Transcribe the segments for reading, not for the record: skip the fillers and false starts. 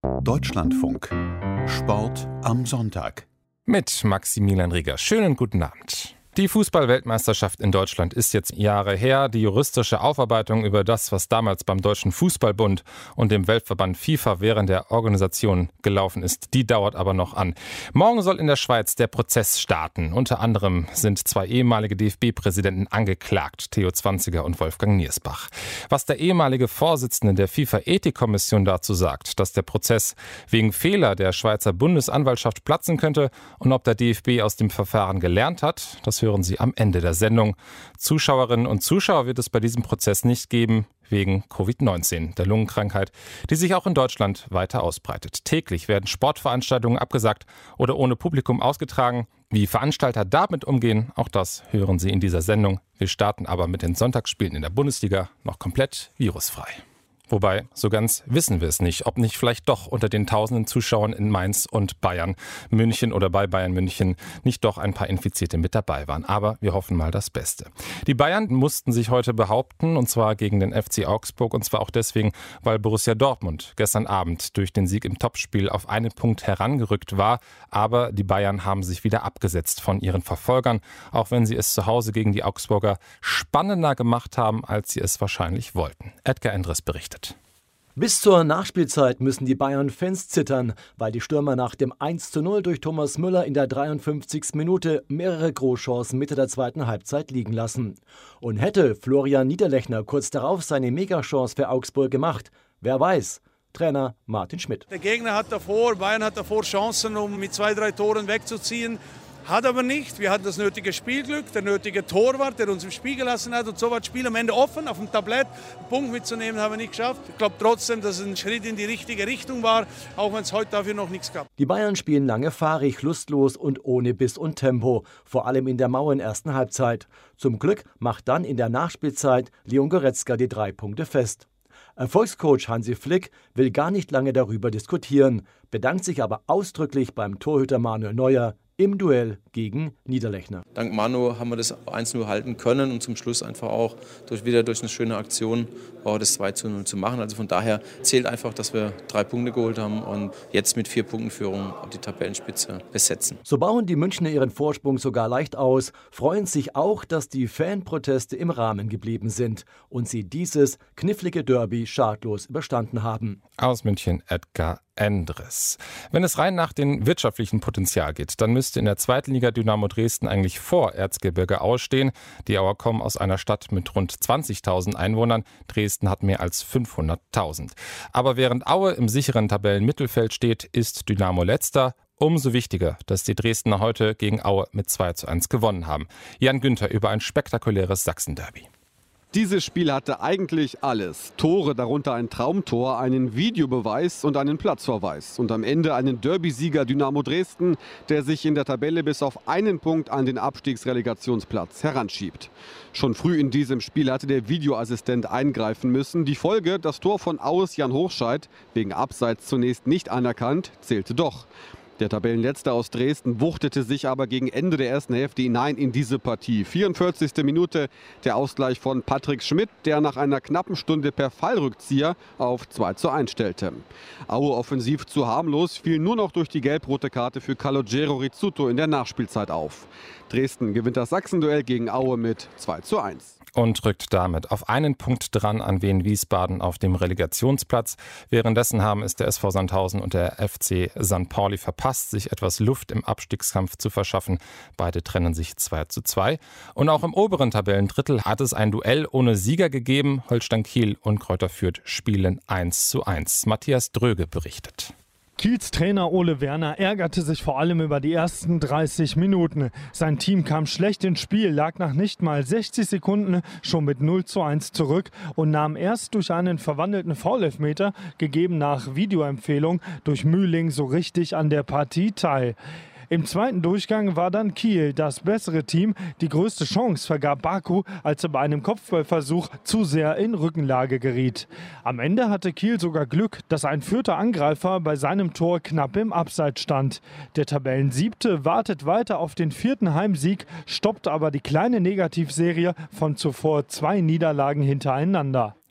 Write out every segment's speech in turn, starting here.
Deutschlandfunk. Sport am Sonntag. Mit Maximilian Rieger. Schönen guten Abend. Die Fußball-Weltmeisterschaft in Deutschland ist jetzt Jahre her. Die juristische Aufarbeitung über das, was damals beim Deutschen Fußballbund und dem Weltverband FIFA während der Organisation gelaufen ist, die dauert aber noch an. Morgen soll in der Schweiz der Prozess starten. Unter anderem sind 2 ehemalige DFB-Präsidenten angeklagt, Theo Zwanziger und Wolfgang Niersbach. Was der ehemalige Vorsitzende der FIFA-Ethikkommission dazu sagt, dass der Prozess wegen Fehler der Schweizer Bundesanwaltschaft platzen könnte und ob der DFB aus dem Verfahren gelernt hat, das hören Sie am Ende der Sendung. Zuschauerinnen und Zuschauer wird es bei diesem Prozess nicht geben, wegen Covid-19, der Lungenkrankheit, die sich auch in Deutschland weiter ausbreitet. Täglich werden Sportveranstaltungen abgesagt oder ohne Publikum ausgetragen. Wie Veranstalter damit umgehen, auch das hören Sie in dieser Sendung. Wir starten aber mit den Sonntagsspielen in der Bundesliga noch komplett virusfrei. Wobei, so ganz wissen wir es nicht, ob nicht vielleicht doch unter den tausenden Zuschauern in Mainz und Bayern München oder bei Bayern München nicht doch ein paar Infizierte mit dabei waren. Aber wir hoffen mal das Beste. Die Bayern mussten sich heute behaupten, und zwar gegen den FC Augsburg, und zwar auch deswegen, weil Borussia Dortmund gestern Abend durch den Sieg im Topspiel auf einen Punkt herangerückt war. Aber die Bayern haben sich wieder abgesetzt von ihren Verfolgern, auch wenn sie es zu Hause gegen die Augsburger spannender gemacht haben, als sie es wahrscheinlich wollten. Edgar Endres berichtet. Bis zur Nachspielzeit müssen die Bayern-Fans zittern, weil die Stürmer nach dem 1:0 durch Thomas Müller in der 53. Minute mehrere Großchancen Mitte der zweiten Halbzeit liegen lassen. Und hätte Florian Niederlechner kurz darauf seine Megachance für Augsburg gemacht, wer weiß. Trainer Martin Schmidt. Der Gegner Bayern hat davor Chancen, um mit 2-3 Toren wegzuziehen. Hat aber nicht. Wir hatten das nötige Spielglück, der nötige Torwart, der uns im Spiel gelassen hat. Und so war das Spiel am Ende offen, auf dem Tablett. Einen Punkt mitzunehmen, haben wir nicht geschafft. Ich glaube trotzdem, dass es ein Schritt in die richtige Richtung war, auch wenn es heute dafür noch nichts gab. Die Bayern spielen lange fahrig, lustlos und ohne Biss und Tempo. Vor allem in der mauen ersten Halbzeit. Zum Glück macht dann in der Nachspielzeit Leon Goretzka die 3 Punkte fest. Erfolgscoach Hansi Flick will gar nicht lange darüber diskutieren, bedankt sich aber ausdrücklich beim Torhüter Manuel Neuer im Duell gegen Niederlechner. Dank Manu haben wir das 1:0 halten können und zum Schluss einfach auch durch eine schöne Aktion das 2:0 zu machen. Also von daher zählt einfach, dass wir 3 Punkte geholt haben und jetzt mit 4 Punkten Führung die Tabellenspitze besetzen. So bauen die Münchner ihren Vorsprung sogar leicht aus, freuen sich auch, dass die Fanproteste im Rahmen geblieben sind und sie dieses knifflige Derby schadlos überstanden haben. Aus München Edgar Endres. Wenn es rein nach dem wirtschaftlichen Potenzial geht, dann müsste in der zweiten Liga Dynamo Dresden eigentlich vor Erzgebirge Aue stehen. Die Auer kommen aus einer Stadt mit rund 20.000 Einwohnern. Dresden hat mehr als 500.000. Aber während Aue im sicheren Tabellenmittelfeld steht, ist Dynamo letzter. Umso wichtiger, dass die Dresdner heute gegen Aue mit 2:1 gewonnen haben. Jan Günther über ein spektakuläres Sachsen-Derby. Dieses Spiel hatte eigentlich alles. Tore, darunter ein Traumtor, einen Videobeweis und einen Platzverweis. Und am Ende einen Derby-Sieger Dynamo Dresden, der sich in der Tabelle bis auf einen Punkt an den Abstiegsrelegationsplatz heranschiebt. Schon früh in diesem Spiel hatte der Videoassistent eingreifen müssen. Die Folge, das Tor von Aues Jan Hochscheid, wegen Abseits zunächst nicht anerkannt, zählte doch. Der Tabellenletzte aus Dresden wuchtete sich aber gegen Ende der ersten Hälfte hinein in diese Partie. 44. Minute der Ausgleich von Patrick Schmidt, der nach einer knappen Stunde per Fallrückzieher auf 2:1 stellte. Aue offensiv zu harmlos, fiel nur noch durch die gelb-rote Karte für Calogero Rizzuto in der Nachspielzeit auf. Dresden gewinnt das Sachsen-Duell gegen Aue mit 2:1. Und rückt damit auf einen Punkt dran an Wien Wiesbaden auf dem Relegationsplatz. Währenddessen haben es der SV Sandhausen und der FC St. Pauli verpasst, sich etwas Luft im Abstiegskampf zu verschaffen. Beide trennen sich 2:2. Und auch im oberen Tabellendrittel hat es ein Duell ohne Sieger gegeben. Holstein Kiel und Greuther Fürth spielen 1:1. Matthias Dröge berichtet. Kiels Trainer Ole Werner ärgerte sich vor allem über die ersten 30 Minuten. Sein Team kam schlecht ins Spiel, lag nach nicht mal 60 Sekunden schon mit 0:1 zurück und nahm erst durch einen verwandelten Foul-Elfmeter, gegeben nach Videoempfehlung, durch Mühling so richtig an der Partie teil. Im zweiten Durchgang war dann Kiel das bessere Team. Die größte Chance vergab Baku, als er bei einem Kopfballversuch zu sehr in Rückenlage geriet. Am Ende hatte Kiel sogar Glück, dass ein Fürther Angreifer bei seinem Tor knapp im Abseits stand. Der Tabellensiebte wartet weiter auf den 4. Heimsieg, stoppt aber die kleine Negativserie von zuvor 2 Niederlagen hintereinander.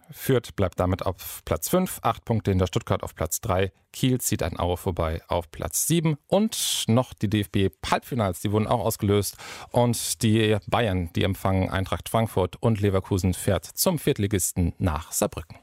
Fürth bleibt damit auf Platz 5, 8 Punkte hinter Stuttgart auf Platz 3. Kiel zieht an Aue vorbei auf Platz 7. Und noch die DFB-Halbfinals, die wurden auch ausgelöst. Und die Bayern, die empfangen Eintracht Frankfurt und Leverkusen fährt zum Viertligisten nach Saarbrücken.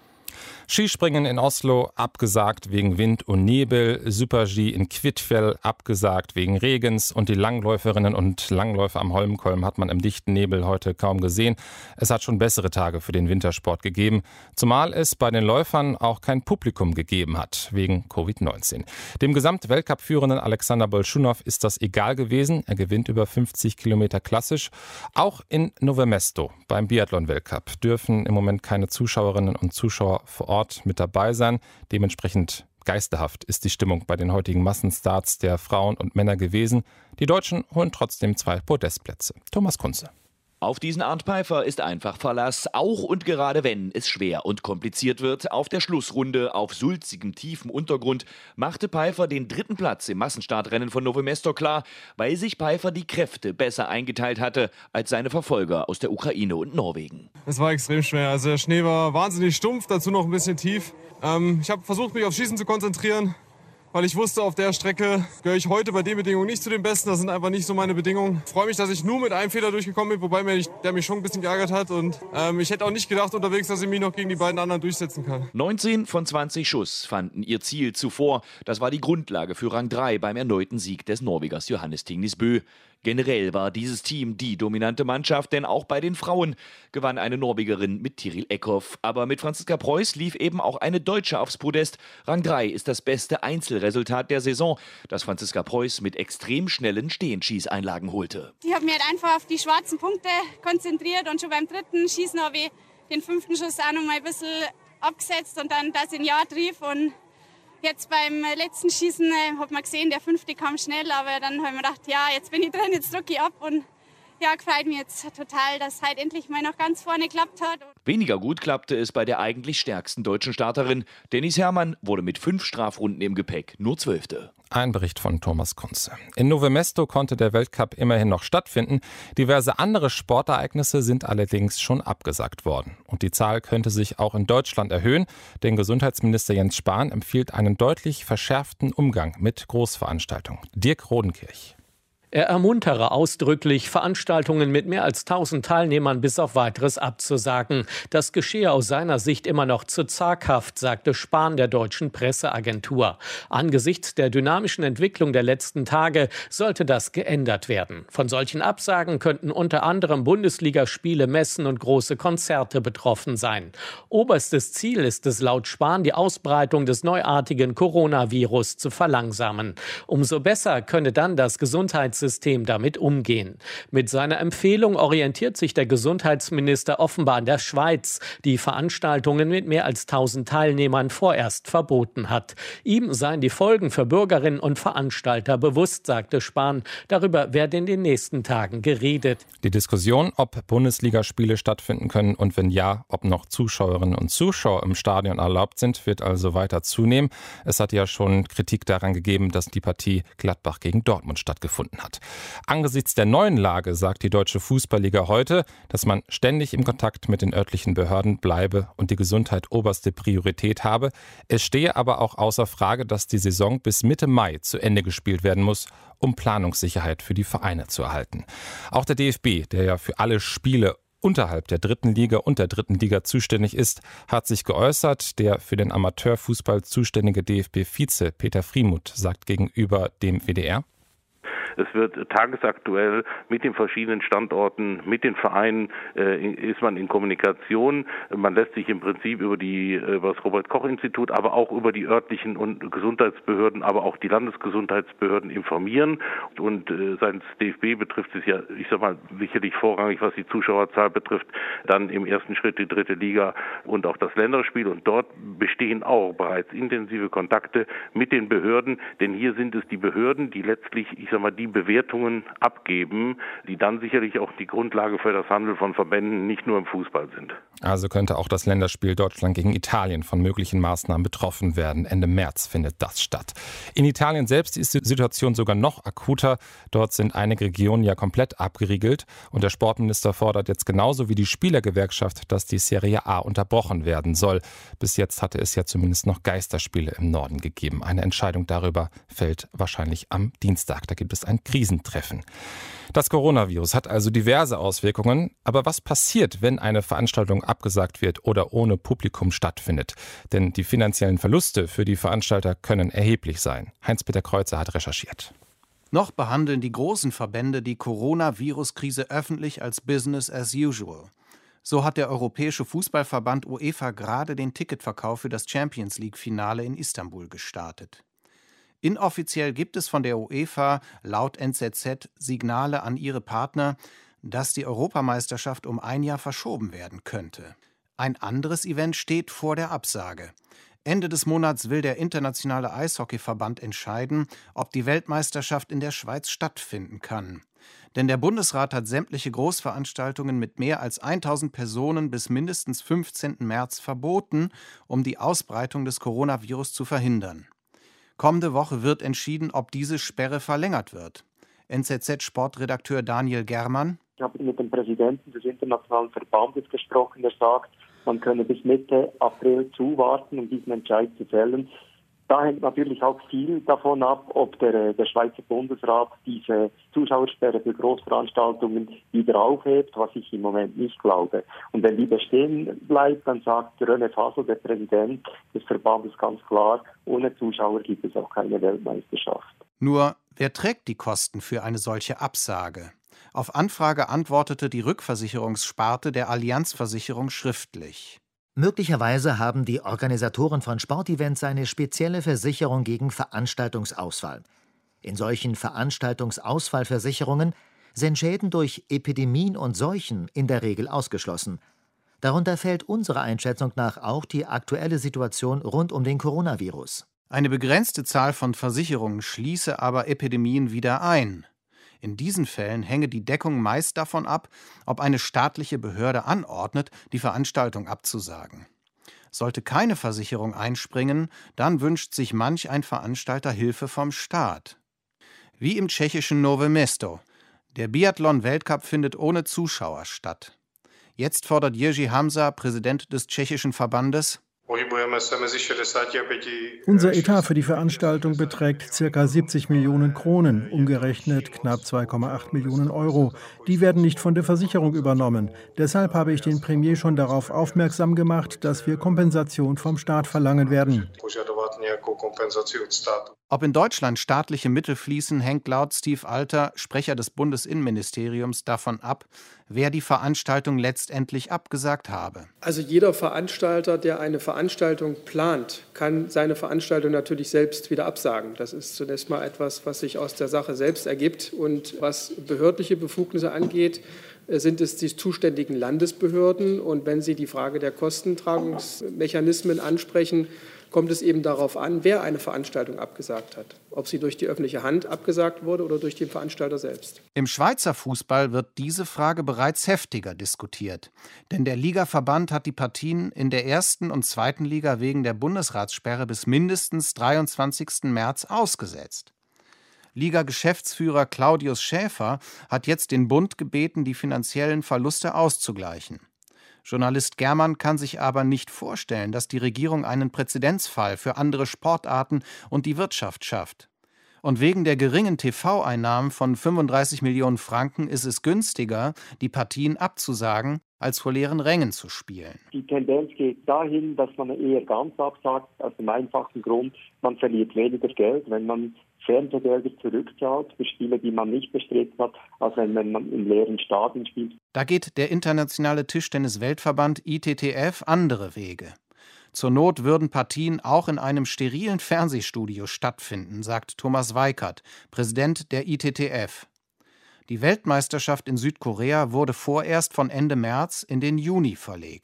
Skispringen in Oslo abgesagt wegen Wind und Nebel, Super-G in Kvitfjell abgesagt wegen Regens und die Langläuferinnen und Langläufer am Holmenkollen hat man im dichten Nebel heute kaum gesehen. Es hat schon bessere Tage für den Wintersport gegeben, zumal es bei den Läufern auch kein Publikum gegeben hat, wegen Covid-19. Dem Gesamtweltcup-Führenden Alexander Bolschunow ist das egal gewesen. Er gewinnt über 50 Kilometer klassisch. Auch in Nové Město beim Biathlon-Weltcup dürfen im Moment keine Zuschauerinnen und Zuschauer vor Ort mit dabei sein. Dementsprechend geisterhaft ist die Stimmung bei den heutigen Massenstarts der Frauen und Männer gewesen. Die Deutschen holen trotzdem 2 Podestplätze. Thomas Kunze. Auf diesen Arndt Peifer ist einfach Verlass, auch und gerade wenn es schwer und kompliziert wird. Auf der Schlussrunde auf sulzigem, tiefem Untergrund machte Peifer den 3. Platz im Massenstartrennen von Nové Město klar, weil sich Peifer die Kräfte besser eingeteilt hatte als seine Verfolger aus der Ukraine und Norwegen. Es war extrem schwer. Also der Schnee war wahnsinnig stumpf, dazu noch ein bisschen tief. Ich habe versucht, mich auf Schießen zu konzentrieren, weil ich wusste, auf der Strecke gehöre ich heute bei den Bedingungen nicht zu den Besten. Das sind einfach nicht so meine Bedingungen. Ich freue mich, dass ich nur mit einem Fehler durchgekommen bin, wobei der mich schon ein bisschen geärgert hat. Und ich hätte auch nicht gedacht unterwegs, dass ich mich noch gegen die beiden anderen durchsetzen kann. 19 von 20 Schuss fanden ihr Ziel zuvor. Das war die Grundlage für Rang 3 beim erneuten Sieg des Norwegers Johannes Tingnes Bø. Generell war dieses Team die dominante Mannschaft, denn auch bei den Frauen gewann eine Norwegerin mit Tiril Eckhoff. Aber mit Franziska Preuß lief eben auch eine Deutsche aufs Podest. Rang 3 ist das beste Einzelresultat der Saison, das Franziska Preuß mit extrem schnellen Stehenschießeinlagen holte. Ich habe mich halt einfach auf die schwarzen Punkte konzentriert und schon beim 3. Schießen habe ich den 5. Schuss auch noch mal ein bisschen abgesetzt und dann das in Ja trief. Und jetzt beim letzten Schießen hat man gesehen, der 5. kam schnell, aber dann habe ich mir gedacht, ja, jetzt bin ich drin, jetzt drücke ich ab und ja, gefällt mir jetzt total, dass es halt endlich mal noch ganz vorne geklappt hat. Weniger gut klappte es bei der eigentlich stärksten deutschen Starterin. Dennis Herrmann wurde mit 5 Strafrunden im Gepäck nur 12. Ein Bericht von Thomas Kunze. In Nové Město konnte der Weltcup immerhin noch stattfinden. Diverse andere Sportereignisse sind allerdings schon abgesagt worden. Und die Zahl könnte sich auch in Deutschland erhöhen, denn Gesundheitsminister Jens Spahn empfiehlt einen deutlich verschärften Umgang mit Großveranstaltungen. Dirk Rodenkirch. Er ermuntere ausdrücklich, Veranstaltungen mit mehr als 1000 Teilnehmern bis auf Weiteres abzusagen. Das geschehe aus seiner Sicht immer noch zu zaghaft, sagte Spahn der deutschen Presseagentur. Angesichts der dynamischen Entwicklung der letzten Tage sollte das geändert werden. Von solchen Absagen könnten unter anderem Bundesligaspiele, Messen und große Konzerte betroffen sein. Oberstes Ziel ist es laut Spahn, die Ausbreitung des neuartigen Coronavirus zu verlangsamen. Umso besser könne dann das Gesundheitssystem damit umgehen. Mit seiner Empfehlung orientiert sich der Gesundheitsminister offenbar an der Schweiz, die Veranstaltungen mit mehr als 1000 Teilnehmern vorerst verboten hat. Ihm seien die Folgen für Bürgerinnen und Veranstalter bewusst, sagte Spahn. Darüber werde in den nächsten Tagen geredet. Die Diskussion, ob Bundesligaspiele stattfinden können und wenn ja, ob noch Zuschauerinnen und Zuschauer im Stadion erlaubt sind, wird also weiter zunehmen. Es hat ja schon Kritik daran gegeben, dass die Partie Gladbach gegen Dortmund stattgefunden hat. Angesichts der neuen Lage sagt die Deutsche Fußballliga heute, dass man ständig im Kontakt mit den örtlichen Behörden bleibe und die Gesundheit oberste Priorität habe. Es stehe aber auch außer Frage, dass die Saison bis Mitte Mai zu Ende gespielt werden muss, um Planungssicherheit für die Vereine zu erhalten. Auch der DFB, der ja für alle Spiele unterhalb der 3. Liga und der 3. Liga zuständig ist, hat sich geäußert. Der für den Amateurfußball zuständige DFB-Vize Peter Friemuth sagt gegenüber dem WDR: Es wird tagesaktuell mit den verschiedenen Standorten, mit den Vereinen ist man in Kommunikation. Man lässt sich im Prinzip über das Robert-Koch-Institut, aber auch über die örtlichen und Gesundheitsbehörden, aber auch die Landesgesundheitsbehörden informieren. Und seitens DFB betrifft es ja, ich sag mal, sicherlich vorrangig, was die Zuschauerzahl betrifft, dann im ersten Schritt die 3. Liga und auch das Länderspiel. Und dort bestehen auch bereits intensive Kontakte mit den Behörden, denn hier sind es die Behörden, die letztlich, ich sag mal, die Bewertungen abgeben, die dann sicherlich auch die Grundlage für das Handeln von Verbänden nicht nur im Fußball sind. Also könnte auch das Länderspiel Deutschland gegen Italien von möglichen Maßnahmen betroffen werden. Ende März findet das statt. In Italien selbst ist die Situation sogar noch akuter. Dort sind einige Regionen ja komplett abgeriegelt. Und der Sportminister fordert jetzt genauso wie die Spielergewerkschaft, dass die Serie A unterbrochen werden soll. Bis jetzt hatte es ja zumindest noch Geisterspiele im Norden gegeben. Eine Entscheidung darüber fällt wahrscheinlich am Dienstag. Da gibt es ein Krisentreffen. Das Coronavirus hat also diverse Auswirkungen. Aber was passiert, wenn eine Veranstaltung abgesagt wird oder ohne Publikum stattfindet? Denn die finanziellen Verluste für die Veranstalter können erheblich sein. Heinz-Peter Kreuzer hat recherchiert. Noch behandeln die großen Verbände die Coronavirus-Krise öffentlich als Business as usual. So hat der Europäische Fußballverband UEFA gerade den Ticketverkauf für das Champions-League-Finale in Istanbul gestartet. Inoffiziell gibt es von der UEFA laut NZZ Signale an ihre Partner, dass die Europameisterschaft um ein Jahr verschoben werden könnte. Ein anderes Event steht vor der Absage. Ende des Monats will der Internationale Eishockeyverband entscheiden, ob die Weltmeisterschaft in der Schweiz stattfinden kann. Denn der Bundesrat hat sämtliche Großveranstaltungen mit mehr als 1000 Personen bis mindestens 15. März verboten, um die Ausbreitung des Coronavirus zu verhindern. Kommende Woche wird entschieden, ob diese Sperre verlängert wird. NZZ-Sportredakteur Daniel Germann. Ich habe mit dem Präsidenten des Internationalen Verbandes gesprochen, der sagt, man könne bis Mitte April zuwarten, um diesen Entscheid zu fällen. Da hängt natürlich auch viel davon ab, ob der Schweizer Bundesrat diese Zuschauersperre für Großveranstaltungen wieder aufhebt, was ich im Moment nicht glaube. Und wenn die bestehen bleibt, dann sagt René Fasel, der Präsident des Verbandes, ganz klar, ohne Zuschauer gibt es auch keine Weltmeisterschaft. Nur, wer trägt die Kosten für eine solche Absage? Auf Anfrage antwortete die Rückversicherungssparte der Allianzversicherung schriftlich. Möglicherweise haben die Organisatoren von Sportevents eine spezielle Versicherung gegen Veranstaltungsausfall. In solchen Veranstaltungsausfallversicherungen sind Schäden durch Epidemien und Seuchen in der Regel ausgeschlossen. Darunter fällt unserer Einschätzung nach auch die aktuelle Situation rund um den Coronavirus. Eine begrenzte Zahl von Versicherungen schließe aber Epidemien wieder ein. In diesen Fällen hänge die Deckung meist davon ab, ob eine staatliche Behörde anordnet, die Veranstaltung abzusagen. Sollte keine Versicherung einspringen, dann wünscht sich manch ein Veranstalter Hilfe vom Staat. Wie im tschechischen Nové Město. Der Biathlon-Weltcup findet ohne Zuschauer statt. Jetzt fordert Jiří Hamza, Präsident des tschechischen Verbandes: Unser Etat für die Veranstaltung beträgt ca. 70 Millionen Kronen, umgerechnet knapp 2,8 Millionen Euro. Die werden nicht von der Versicherung übernommen. Deshalb habe ich den Premier schon darauf aufmerksam gemacht, dass wir Kompensation vom Staat verlangen werden. Ob in Deutschland staatliche Mittel fließen, hängt laut Steve Alter, Sprecher des Bundesinnenministeriums, davon ab, wer die Veranstaltung letztendlich abgesagt habe. Also jeder Veranstalter, der eine Veranstaltung plant, kann seine Veranstaltung natürlich selbst wieder absagen. Das ist zunächst mal etwas, was sich aus der Sache selbst ergibt. Und was behördliche Befugnisse angeht, sind es die zuständigen Landesbehörden. Und wenn Sie die Frage der Kostentragungsmechanismen ansprechen, kommt es eben darauf an, wer eine Veranstaltung abgesagt hat. Ob sie durch die öffentliche Hand abgesagt wurde oder durch den Veranstalter selbst. Im Schweizer Fußball wird diese Frage bereits heftiger diskutiert. Denn der Ligaverband hat die Partien in der 1. und 2. Liga wegen der Bundesratssperre bis mindestens 23. März ausgesetzt. Liga-Geschäftsführer Claudius Schäfer hat jetzt den Bund gebeten, die finanziellen Verluste auszugleichen. Journalist Germann kann sich aber nicht vorstellen, dass die Regierung einen Präzedenzfall für andere Sportarten und die Wirtschaft schafft. Und wegen der geringen TV-Einnahmen von 35 Millionen Franken ist es günstiger, die Partien abzusagen, als vor leeren Rängen zu spielen. Die Tendenz geht dahin, dass man eher ganz absagt, aus dem einfachen Grund, man verliert weniger Geld, wenn man Fernsehgelder zurückzahlt für Spiele, die man nicht bestritten hat, als wenn man in leeren Stadien spielt. Da geht der internationale Tischtennis-Weltverband ITTF andere Wege. Zur Not würden Partien auch in einem sterilen Fernsehstudio stattfinden, sagt Thomas Weikert, Präsident der ITTF. Die Weltmeisterschaft in Südkorea wurde vorerst von Ende März in den Juni verlegt.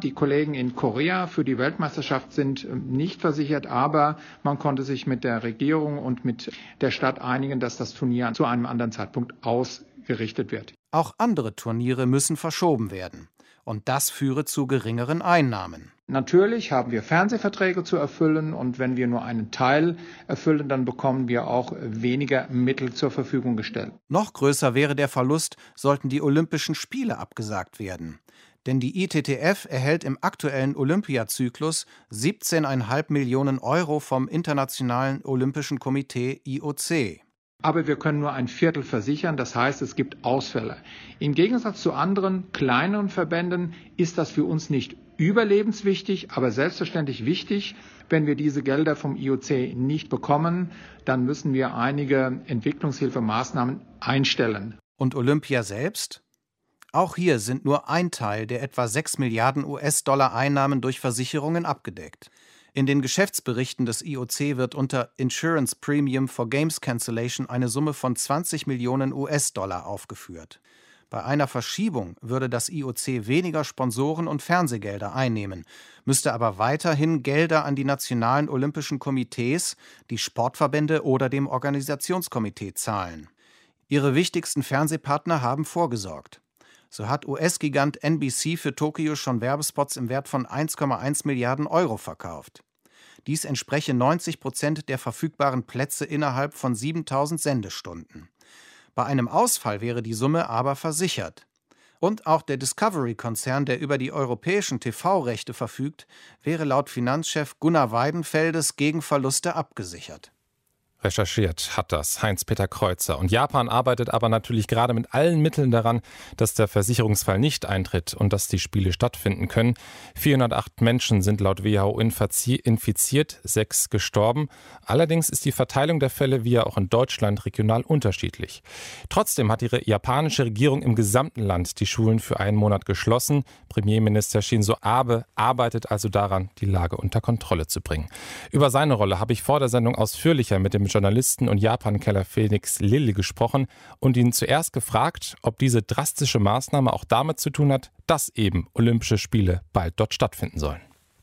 Die Kollegen in Korea für die Weltmeisterschaft sind nicht versichert, aber man konnte sich mit der Regierung und mit der Stadt einigen, dass das Turnier zu einem anderen Zeitpunkt ausgerichtet wird. Auch andere Turniere müssen verschoben werden. Und das führe zu geringeren Einnahmen. Natürlich haben wir Fernsehverträge zu erfüllen und wenn wir nur einen Teil erfüllen, dann bekommen wir auch weniger Mittel zur Verfügung gestellt. Noch größer wäre der Verlust, sollten die Olympischen Spiele abgesagt werden. Denn die ITTF erhält im aktuellen Olympiazyklus 17,5 Millionen Euro vom Internationalen Olympischen Komitee IOC. Aber wir können nur ein Viertel versichern, das heißt, es gibt Ausfälle. Im Gegensatz zu anderen kleineren Verbänden ist das für uns nicht überlebenswichtig, aber selbstverständlich wichtig. Wenn wir diese Gelder vom IOC nicht bekommen, dann müssen wir einige Entwicklungshilfemaßnahmen einstellen. Und Olympia selbst? Auch hier sind nur ein Teil der etwa 6 Milliarden US-Dollar Einnahmen durch Versicherungen abgedeckt. In den Geschäftsberichten des IOC wird unter Insurance Premium for Games Cancellation eine Summe von 20 Millionen US-Dollar aufgeführt. Bei einer Verschiebung würde das IOC weniger Sponsoren und Fernsehgelder einnehmen, müsste aber weiterhin Gelder an die nationalen olympischen Komitees, die Sportverbände oder dem Organisationskomitee zahlen. Ihre wichtigsten Fernsehpartner haben vorgesorgt. So hat US-Gigant NBC für Tokio schon Werbespots im Wert von 1,1 Milliarden Euro verkauft. Dies entspreche 90% der verfügbaren Plätze innerhalb von 7000 Sendestunden. Bei einem Ausfall wäre die Summe aber versichert. Und auch der Discovery-Konzern, der über die europäischen TV-Rechte verfügt, wäre laut Finanzchef Gunnar Weidenfeldes gegen Verluste abgesichert. Recherchiert hat das Heinz-Peter Kreuzer. Und Japan arbeitet aber natürlich gerade mit allen Mitteln daran, dass der Versicherungsfall nicht eintritt und dass die Spiele stattfinden können. 408 Menschen sind laut WHO infiziert, 6 gestorben. Allerdings ist die Verteilung der Fälle wie ja auch in Deutschland regional unterschiedlich. Trotzdem hat die japanische Regierung im gesamten Land die Schulen für einen Monat geschlossen. Premierminister Shinzo Abe arbeitet also daran, die Lage unter Kontrolle zu bringen. Über seine Rolle habe ich vor der Sendung ausführlicher mit dem Journalisten und Japan-Keller Felix Lille gesprochen und ihn zuerst gefragt, ob diese drastische Maßnahme auch damit zu tun hat, dass eben Olympische Spiele bald dort stattfinden sollen.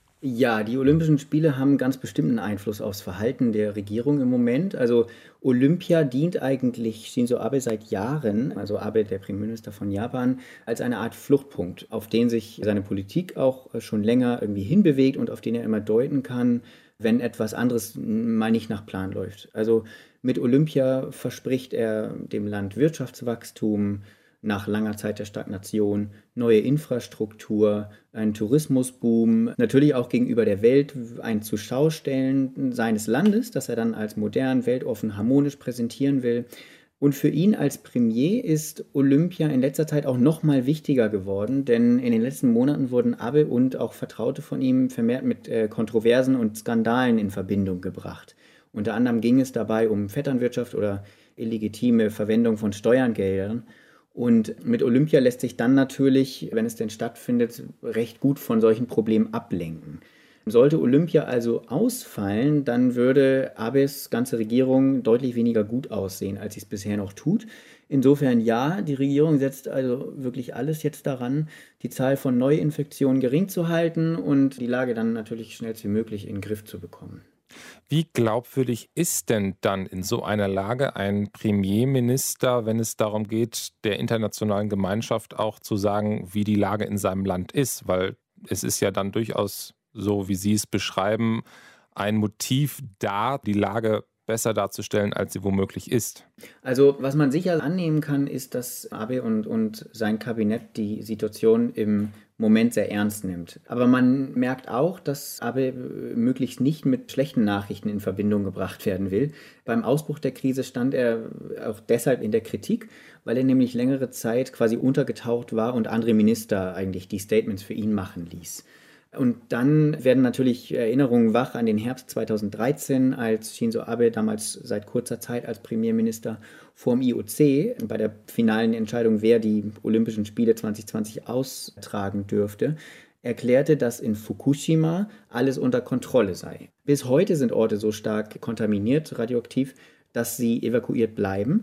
Ja, die Olympischen Spiele haben ganz bestimmten Einfluss aufs Verhalten der Regierung im Moment. Also Olympia dient eigentlich Shinzo Abe seit Jahren, also Abe, der Premierminister von Japan, als eine Art Fluchtpunkt, auf den sich seine Politik auch schon länger irgendwie hinbewegt und auf den er immer deuten kann, wenn etwas anderes mal nicht nach Plan läuft. Also mit Olympia verspricht er dem Land Wirtschaftswachstum, nach langer Zeit der Stagnation, neue Infrastruktur, einen Tourismusboom, natürlich auch gegenüber der Welt ein Zuschaustellen seines Landes, das er dann als modern, weltoffen, harmonisch präsentieren will. Und für ihn als Premier ist Olympia in letzter Zeit auch noch mal wichtiger geworden, denn in den letzten Monaten wurden Abe und auch Vertraute von ihm vermehrt mit Kontroversen und Skandalen in Verbindung gebracht. Unter anderem ging es dabei um Vetternwirtschaft oder illegitime Verwendung von Steuergeldern. Und mit Olympia lässt sich dann natürlich, wenn es denn stattfindet, recht gut von solchen Problemen ablenken. Sollte Olympia also ausfallen, dann würde Abes ganze Regierung deutlich weniger gut aussehen, als sie es bisher noch tut. Insofern ja, die Regierung setzt also wirklich alles jetzt daran, die Zahl von Neuinfektionen gering zu halten und die Lage dann natürlich schnellstmöglich in den Griff zu bekommen. Wie glaubwürdig ist denn dann in so einer Lage ein Premierminister, wenn es darum geht, der internationalen Gemeinschaft auch zu sagen, wie die Lage in seinem Land ist? Weil es ist ja dann durchaus, so wie Sie es beschreiben, ein Motiv da, die Lage besser darzustellen, als sie womöglich ist. Also was man sicher annehmen kann, ist, dass Abe und sein Kabinett die Situation im Moment sehr ernst nimmt. Aber man merkt auch, dass Abe möglichst nicht mit schlechten Nachrichten in Verbindung gebracht werden will. Beim Ausbruch der Krise stand er auch deshalb in der Kritik, weil er nämlich längere Zeit quasi untergetaucht war und andere Minister eigentlich die Statements für ihn machen ließ. Und dann werden natürlich Erinnerungen wach an den Herbst 2013, als Shinzo Abe damals seit kurzer Zeit als Premierminister vorm IOC bei der finalen Entscheidung, wer die Olympischen Spiele 2020 austragen dürfte, erklärte, dass in Fukushima alles unter Kontrolle sei. Bis heute sind Orte so stark kontaminiert, radioaktiv, dass sie evakuiert bleiben.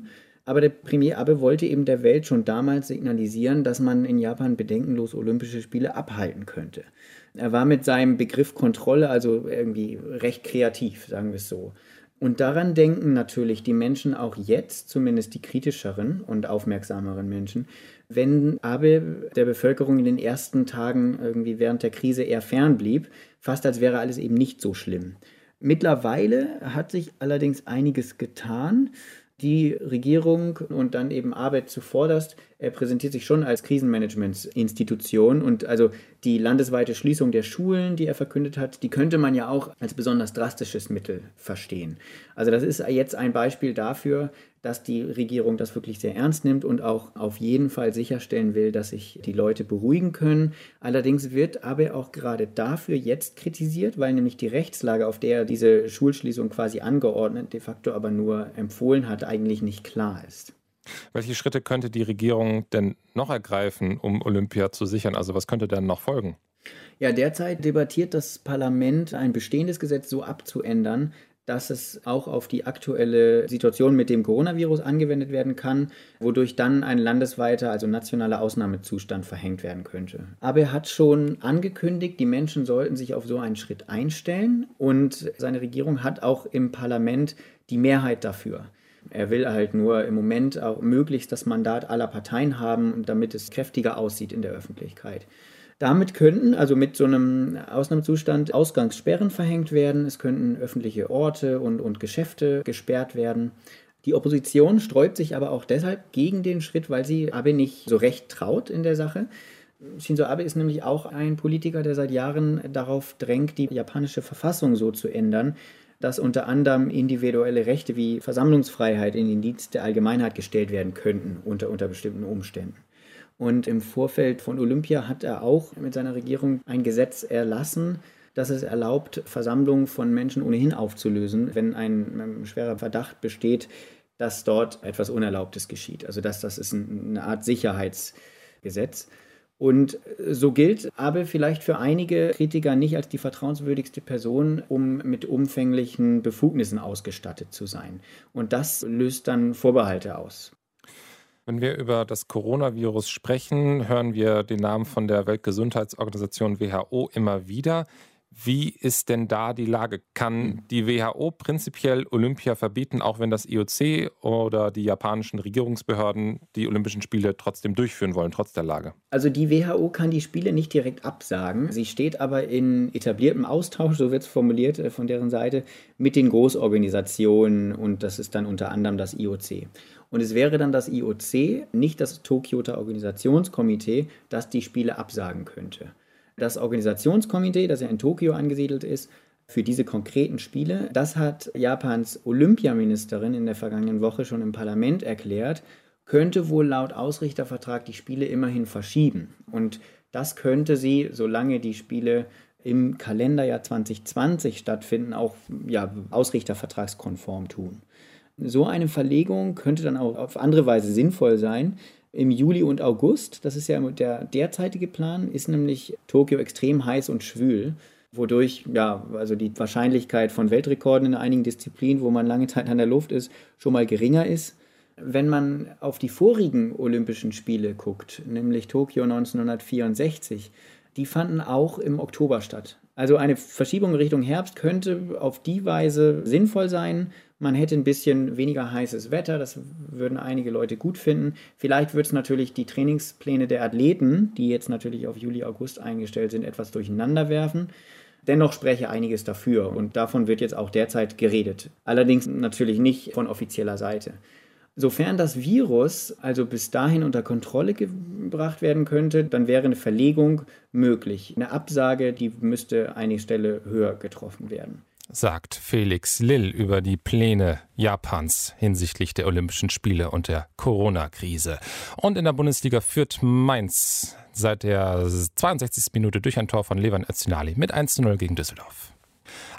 Aber der Premier Abe wollte eben der Welt schon damals signalisieren, dass man in Japan bedenkenlos Olympische Spiele abhalten könnte. Er war mit seinem Begriff Kontrolle also irgendwie recht kreativ, sagen wir es so. Und daran denken natürlich die Menschen auch jetzt, zumindest die kritischeren und aufmerksameren Menschen, wenn Abe der Bevölkerung in den ersten Tagen irgendwie während der Krise eher fernblieb, fast als wäre alles eben nicht so schlimm. Mittlerweile hat sich allerdings einiges getan. Die Regierung und dann eben Abe zuvorderst, er präsentiert sich schon als Krisenmanagementsinstitution und also die landesweite Schließung der Schulen, die er verkündet hat, die könnte man ja auch als besonders drastisches Mittel verstehen. Also das ist jetzt ein Beispiel dafür, dass die Regierung das wirklich sehr ernst nimmt und auch auf jeden Fall sicherstellen will, dass sich die Leute beruhigen können. Allerdings wird Abe auch gerade dafür jetzt kritisiert, weil nämlich die Rechtslage, auf der er diese Schulschließung quasi angeordnet, de facto aber nur empfohlen hat, eigentlich nicht klar ist. Welche Schritte könnte die Regierung denn noch ergreifen, um Olympia zu sichern? Also was könnte denn noch folgen? Ja, derzeit debattiert das Parlament, ein bestehendes Gesetz so abzuändern, dass es auch auf die aktuelle Situation mit dem Coronavirus angewendet werden kann, wodurch dann ein landesweiter, also nationaler Ausnahmezustand verhängt werden könnte. Aber er hat schon angekündigt, die Menschen sollten sich auf so einen Schritt einstellen und seine Regierung hat auch im Parlament die Mehrheit dafür. Er will halt nur im Moment auch möglichst das Mandat aller Parteien haben, damit es kräftiger aussieht in der Öffentlichkeit. Damit könnten, also mit so einem Ausnahmezustand, Ausgangssperren verhängt werden. Es könnten öffentliche Orte und Geschäfte gesperrt werden. Die Opposition sträubt sich aber auch deshalb gegen den Schritt, weil sie Abe nicht so recht traut in der Sache. Shinzo Abe ist nämlich auch ein Politiker, der seit Jahren darauf drängt, die japanische Verfassung so zu ändern, dass unter anderem individuelle Rechte wie Versammlungsfreiheit in den Dienst der Allgemeinheit gestellt werden könnten unter bestimmten Umständen. Und im Vorfeld von Olympia hat er auch mit seiner Regierung ein Gesetz erlassen, das es erlaubt, Versammlungen von Menschen ohnehin aufzulösen, wenn ein schwerer Verdacht besteht, dass dort etwas Unerlaubtes geschieht. Also das ist eine Art Sicherheitsgesetz. Und so gilt Abe vielleicht für einige Kritiker nicht als die vertrauenswürdigste Person, um mit umfänglichen Befugnissen ausgestattet zu sein. Und das löst dann Vorbehalte aus. Wenn wir über das Coronavirus sprechen, hören wir den Namen von der Weltgesundheitsorganisation WHO immer wieder. Wie ist denn da die Lage? Kann die WHO prinzipiell Olympia verbieten, auch wenn das IOC oder die japanischen Regierungsbehörden die Olympischen Spiele trotzdem durchführen wollen, trotz der Lage? Also die WHO kann die Spiele nicht direkt absagen. Sie steht aber in etabliertem Austausch, so wird es formuliert von deren Seite, mit den Großorganisationen und das ist dann unter anderem das IOC. Und es wäre dann das IOC, nicht das Tokioter Organisationskomitee, das die Spiele absagen könnte. Das Organisationskomitee, das ja in Tokio angesiedelt ist, für diese konkreten Spiele, das hat Japans Olympiaministerin in der vergangenen Woche schon im Parlament erklärt, könnte wohl laut Ausrichtervertrag die Spiele immerhin verschieben. Und das könnte sie, solange die Spiele im Kalenderjahr 2020 stattfinden, auch ausrichtervertragskonform tun. So eine Verlegung könnte dann auch auf andere Weise sinnvoll sein. Im Juli und August, das ist ja der derzeitige Plan, ist nämlich Tokio extrem heiß und schwül, wodurch also die Wahrscheinlichkeit von Weltrekorden in einigen Disziplinen, wo man lange Zeit an der Luft ist, schon mal geringer ist. Wenn man auf die vorigen Olympischen Spiele guckt, nämlich Tokio 1964, die fanden auch im Oktober statt. Also eine Verschiebung Richtung Herbst könnte auf die Weise sinnvoll sein. Man hätte ein bisschen weniger heißes Wetter, das würden einige Leute gut finden. Vielleicht wird es natürlich die Trainingspläne der Athleten, die jetzt natürlich auf Juli, August eingestellt sind, etwas durcheinander werfen. Dennoch spreche einiges dafür und davon wird jetzt auch derzeit geredet. Allerdings natürlich nicht von offizieller Seite. Sofern das Virus also bis dahin unter Kontrolle gebracht werden könnte, dann wäre eine Verlegung möglich. Eine Absage, die müsste eine Stelle höher getroffen werden. Sagt Felix Lill über die Pläne Japans hinsichtlich der Olympischen Spiele und der Corona-Krise. Und in der Bundesliga führt Mainz seit der 62. Minute durch ein Tor von Levan Öztunali mit 1:0 gegen Düsseldorf.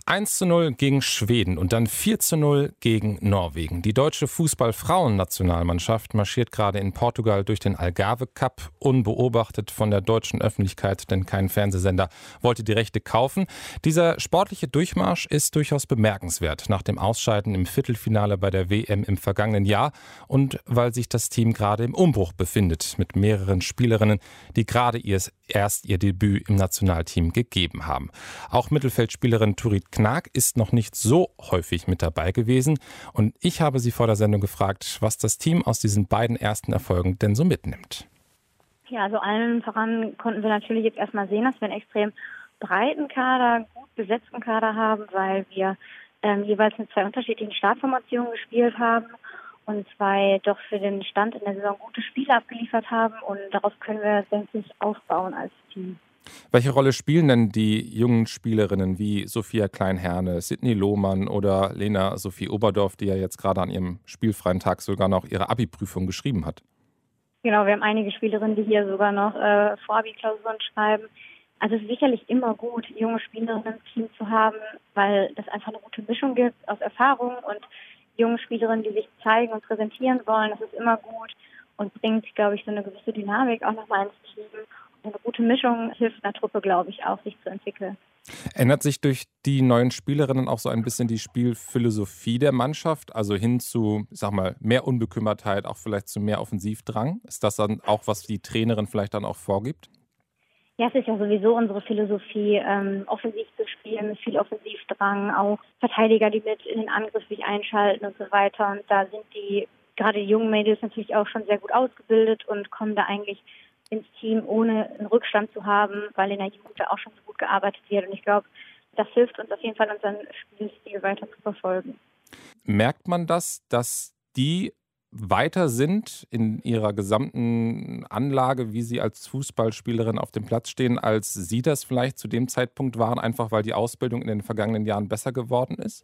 1:0 gegen Schweden und dann 4:0 gegen Norwegen. Die deutsche Fußball-Frauen-Nationalmannschaft marschiert gerade in Portugal durch den Algarve Cup, unbeobachtet von der deutschen Öffentlichkeit, denn kein Fernsehsender wollte die Rechte kaufen. Dieser sportliche Durchmarsch ist durchaus bemerkenswert nach dem Ausscheiden im Viertelfinale bei der WM im vergangenen Jahr und weil sich das Team gerade im Umbruch befindet mit mehreren Spielerinnen, die gerade erst ihr Debüt im Nationalteam gegeben haben. Auch Mittelfeldspielerin Turit Knag ist noch nicht so häufig mit dabei gewesen und ich habe sie vor der Sendung gefragt, was das Team aus diesen beiden ersten Erfolgen denn so mitnimmt. Ja, also allen voran konnten wir natürlich jetzt erstmal sehen, dass wir einen extrem breiten Kader, gut besetzten Kader haben, weil wir jeweils mit 2 unterschiedlichen Startformationen gespielt haben und 2 doch für den Stand in der Saison gute Spiele abgeliefert haben und darauf können wir, denke ich, aufbauen als Team. Welche Rolle spielen denn die jungen Spielerinnen wie Sophia Klein-Herne, Sydney Lohmann oder Lena Sophie Oberdorf, die ja jetzt gerade an ihrem spielfreien Tag sogar noch ihre Abi-Prüfung geschrieben hat? Genau, wir haben einige Spielerinnen, die hier sogar noch Vor-Abi-Klausuren schreiben. Also es ist sicherlich immer gut, junge Spielerinnen im Team zu haben, weil das einfach eine gute Mischung gibt aus Erfahrung und junge Spielerinnen, die sich zeigen und präsentieren wollen. Das ist immer gut und bringt, glaube ich, so eine gewisse Dynamik auch nochmal ins Team. Eine gute Mischung hilft einer Truppe, glaube ich, auch, sich zu entwickeln. Ändert sich durch die neuen Spielerinnen auch so ein bisschen die Spielphilosophie der Mannschaft, also hin zu, ich sag mal, mehr Unbekümmertheit, auch vielleicht zu mehr Offensivdrang? Ist das dann auch, was die Trainerin vielleicht dann auch vorgibt? Ja, es ist ja sowieso unsere Philosophie, offensiv zu spielen, mit viel Offensivdrang, auch Verteidiger, die mit in den Angriff sich einschalten und so weiter. Und da sind gerade die jungen Mädels natürlich auch schon sehr gut ausgebildet und kommen da eigentlich ins Team, ohne einen Rückstand zu haben, weil in der Jugend auch schon so gut gearbeitet wird. Und ich glaube, das hilft uns auf jeden Fall, unseren Spielstil weiter zu verfolgen. Merkt man das, dass die weiter sind in ihrer gesamten Anlage, wie sie als Fußballspielerin auf dem Platz stehen, als Sie das vielleicht zu dem Zeitpunkt waren, einfach weil die Ausbildung in den vergangenen Jahren besser geworden ist?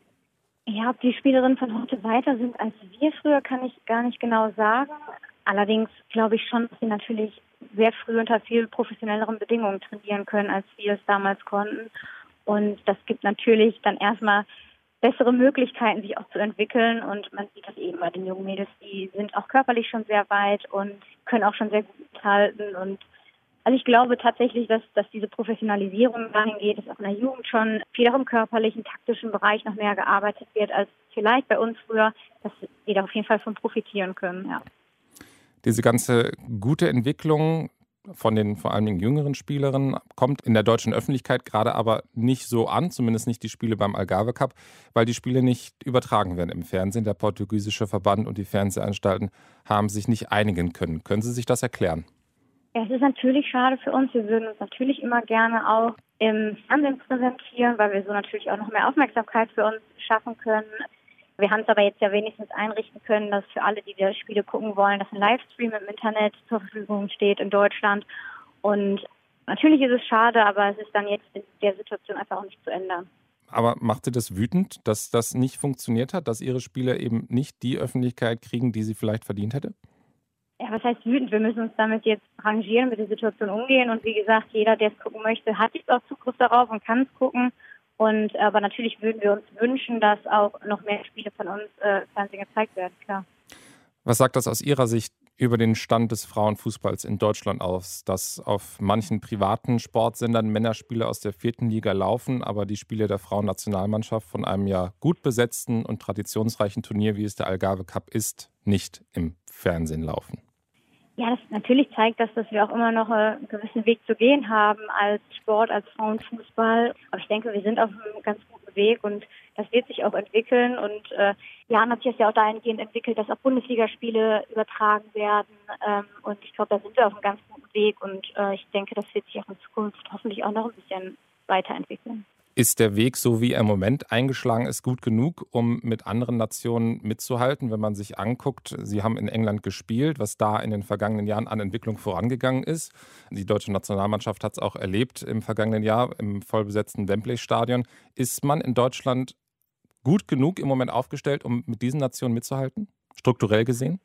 Ja, ob die Spielerinnen von heute weiter sind als wir früher, kann ich gar nicht genau sagen. Allerdings glaube ich schon, dass sie natürlich sehr früh unter viel professionelleren Bedingungen trainieren können, als wir es damals konnten. Und das gibt natürlich dann erstmal bessere Möglichkeiten, sich auch zu entwickeln. Und man sieht das eben bei den jungen Mädels, die sind auch körperlich schon sehr weit und können auch schon sehr gut mithalten. Und also ich glaube tatsächlich, dass diese Professionalisierung dahin geht, dass auch in der Jugend schon viel auch im körperlichen, taktischen Bereich noch mehr gearbeitet wird, als vielleicht bei uns früher, dass wir da auf jeden Fall von profitieren können, ja. Diese ganze gute Entwicklung von den vor allen Dingen jüngeren Spielerinnen kommt in der deutschen Öffentlichkeit gerade aber nicht so an, zumindest nicht die Spiele beim Algarve Cup, weil die Spiele nicht übertragen werden im Fernsehen. Der portugiesische Verband und die Fernsehanstalten haben sich nicht einigen können. Können Sie sich das erklären? Ja, es ist natürlich schade für uns. Wir würden uns natürlich immer gerne auch im Fernsehen präsentieren, weil wir so natürlich auch noch mehr Aufmerksamkeit für uns schaffen können. Wir haben es aber jetzt ja wenigstens einrichten können, dass für alle, die die Spiele gucken wollen, dass ein Livestream im Internet zur Verfügung steht in Deutschland. Und natürlich ist es schade, aber es ist dann jetzt in der Situation einfach auch nicht zu ändern. Aber macht Sie das wütend, dass das nicht funktioniert hat, dass Ihre Spiele eben nicht die Öffentlichkeit kriegen, die sie vielleicht verdient hätte? Ja, was heißt wütend? Wir müssen uns damit jetzt rangieren, mit der Situation umgehen. Und wie gesagt, jeder, der es gucken möchte, hat jetzt auch Zugriff darauf und kann es gucken. Aber natürlich würden wir uns wünschen, dass auch noch mehr Spiele von uns Fernsehen gezeigt werden, klar. Was sagt das aus Ihrer Sicht über den Stand des Frauenfußballs in Deutschland aus, dass auf manchen privaten Sportsendern Männerspiele aus der 4. Liga laufen, aber die Spiele der Frauennationalmannschaft von einem ja gut besetzten und traditionsreichen Turnier, wie es der Algarve Cup ist, nicht im Fernsehen laufen? Ja, das natürlich zeigt das, dass wir auch immer noch einen gewissen Weg zu gehen haben als Sport, als Frauenfußball. Aber ich denke, wir sind auf einem ganz guten Weg und das wird sich auch entwickeln. Und Jan hat sich das ja auch dahingehend entwickelt, dass auch Bundesligaspiele übertragen werden. Und ich glaube, da sind wir auf einem ganz guten Weg. Und ich denke, das wird sich auch in Zukunft hoffentlich auch noch ein bisschen weiterentwickeln. Ist der Weg, so wie er im Moment eingeschlagen ist, gut genug, um mit anderen Nationen mitzuhalten? Wenn man sich anguckt, Sie haben in England gespielt, was da in den vergangenen Jahren an Entwicklung vorangegangen ist. Die deutsche Nationalmannschaft hat es auch erlebt im vergangenen Jahr im vollbesetzten Wembley-Stadion. Ist man in Deutschland gut genug im Moment aufgestellt, um mit diesen Nationen mitzuhalten, strukturell gesehen?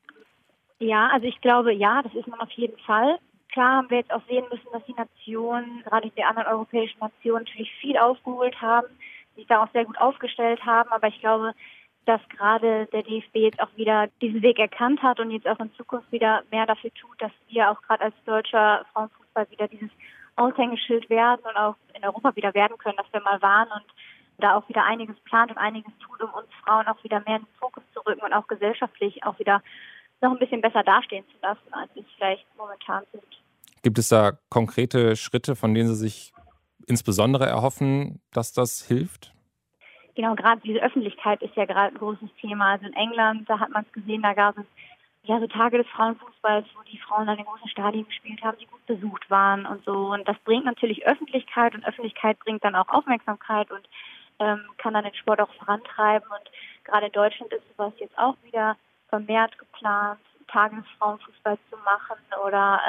Ja, also ich glaube, ja, das ist man auf jeden Fall. Klar haben wir jetzt auch sehen müssen, dass die Nationen, gerade die anderen europäischen Nationen, natürlich viel aufgeholt haben. sich da auch sehr gut aufgestellt haben. Aber ich glaube, dass gerade der DFB jetzt auch wieder diesen Weg erkannt hat und jetzt auch in Zukunft wieder mehr dafür tut, dass wir auch gerade als deutscher Frauenfußball wieder dieses Aushängeschild werden und auch in Europa wieder werden können, dass wir mal waren und da auch wieder einiges plant und einiges tut, um uns Frauen auch wieder mehr in den Fokus zu rücken und auch gesellschaftlich auch wieder noch ein bisschen besser dastehen zu lassen, als wir es vielleicht momentan sind. Gibt es da konkrete Schritte, von denen Sie sich insbesondere erhoffen, dass das hilft? Genau, gerade diese Öffentlichkeit ist ja gerade ein großes Thema. Also in England, da hat man es gesehen, da gab es so Tage des Frauenfußballs, wo die Frauen dann in großen Stadien gespielt haben, die gut besucht waren und so. Und das bringt natürlich Öffentlichkeit und Öffentlichkeit bringt dann auch Aufmerksamkeit und kann dann den Sport auch vorantreiben. Und gerade in Deutschland ist sowas jetzt auch wieder vermehrt geplant, Tage des Frauenfußballs zu machen oder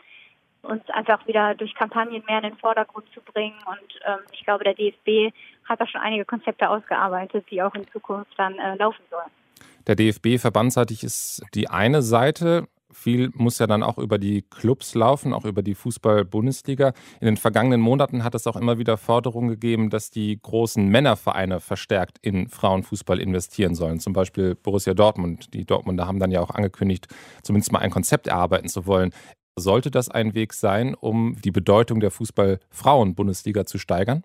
uns einfach wieder durch Kampagnen mehr in den Vordergrund zu bringen. Und ich glaube, der DFB hat da schon einige Konzepte ausgearbeitet, die auch in Zukunft dann laufen sollen. Der DFB verbandsseitig ist die eine Seite. Viel muss ja dann auch über die Clubs laufen, auch über die Fußball-Bundesliga. In den vergangenen Monaten hat es auch immer wieder Forderungen gegeben, dass die großen Männervereine verstärkt in Frauenfußball investieren sollen. Zum Beispiel Borussia Dortmund. Die Dortmunder haben dann ja auch angekündigt, zumindest mal ein Konzept erarbeiten zu wollen. Sollte das ein Weg sein, um die Bedeutung der Fußball-Frauen-Bundesliga zu steigern?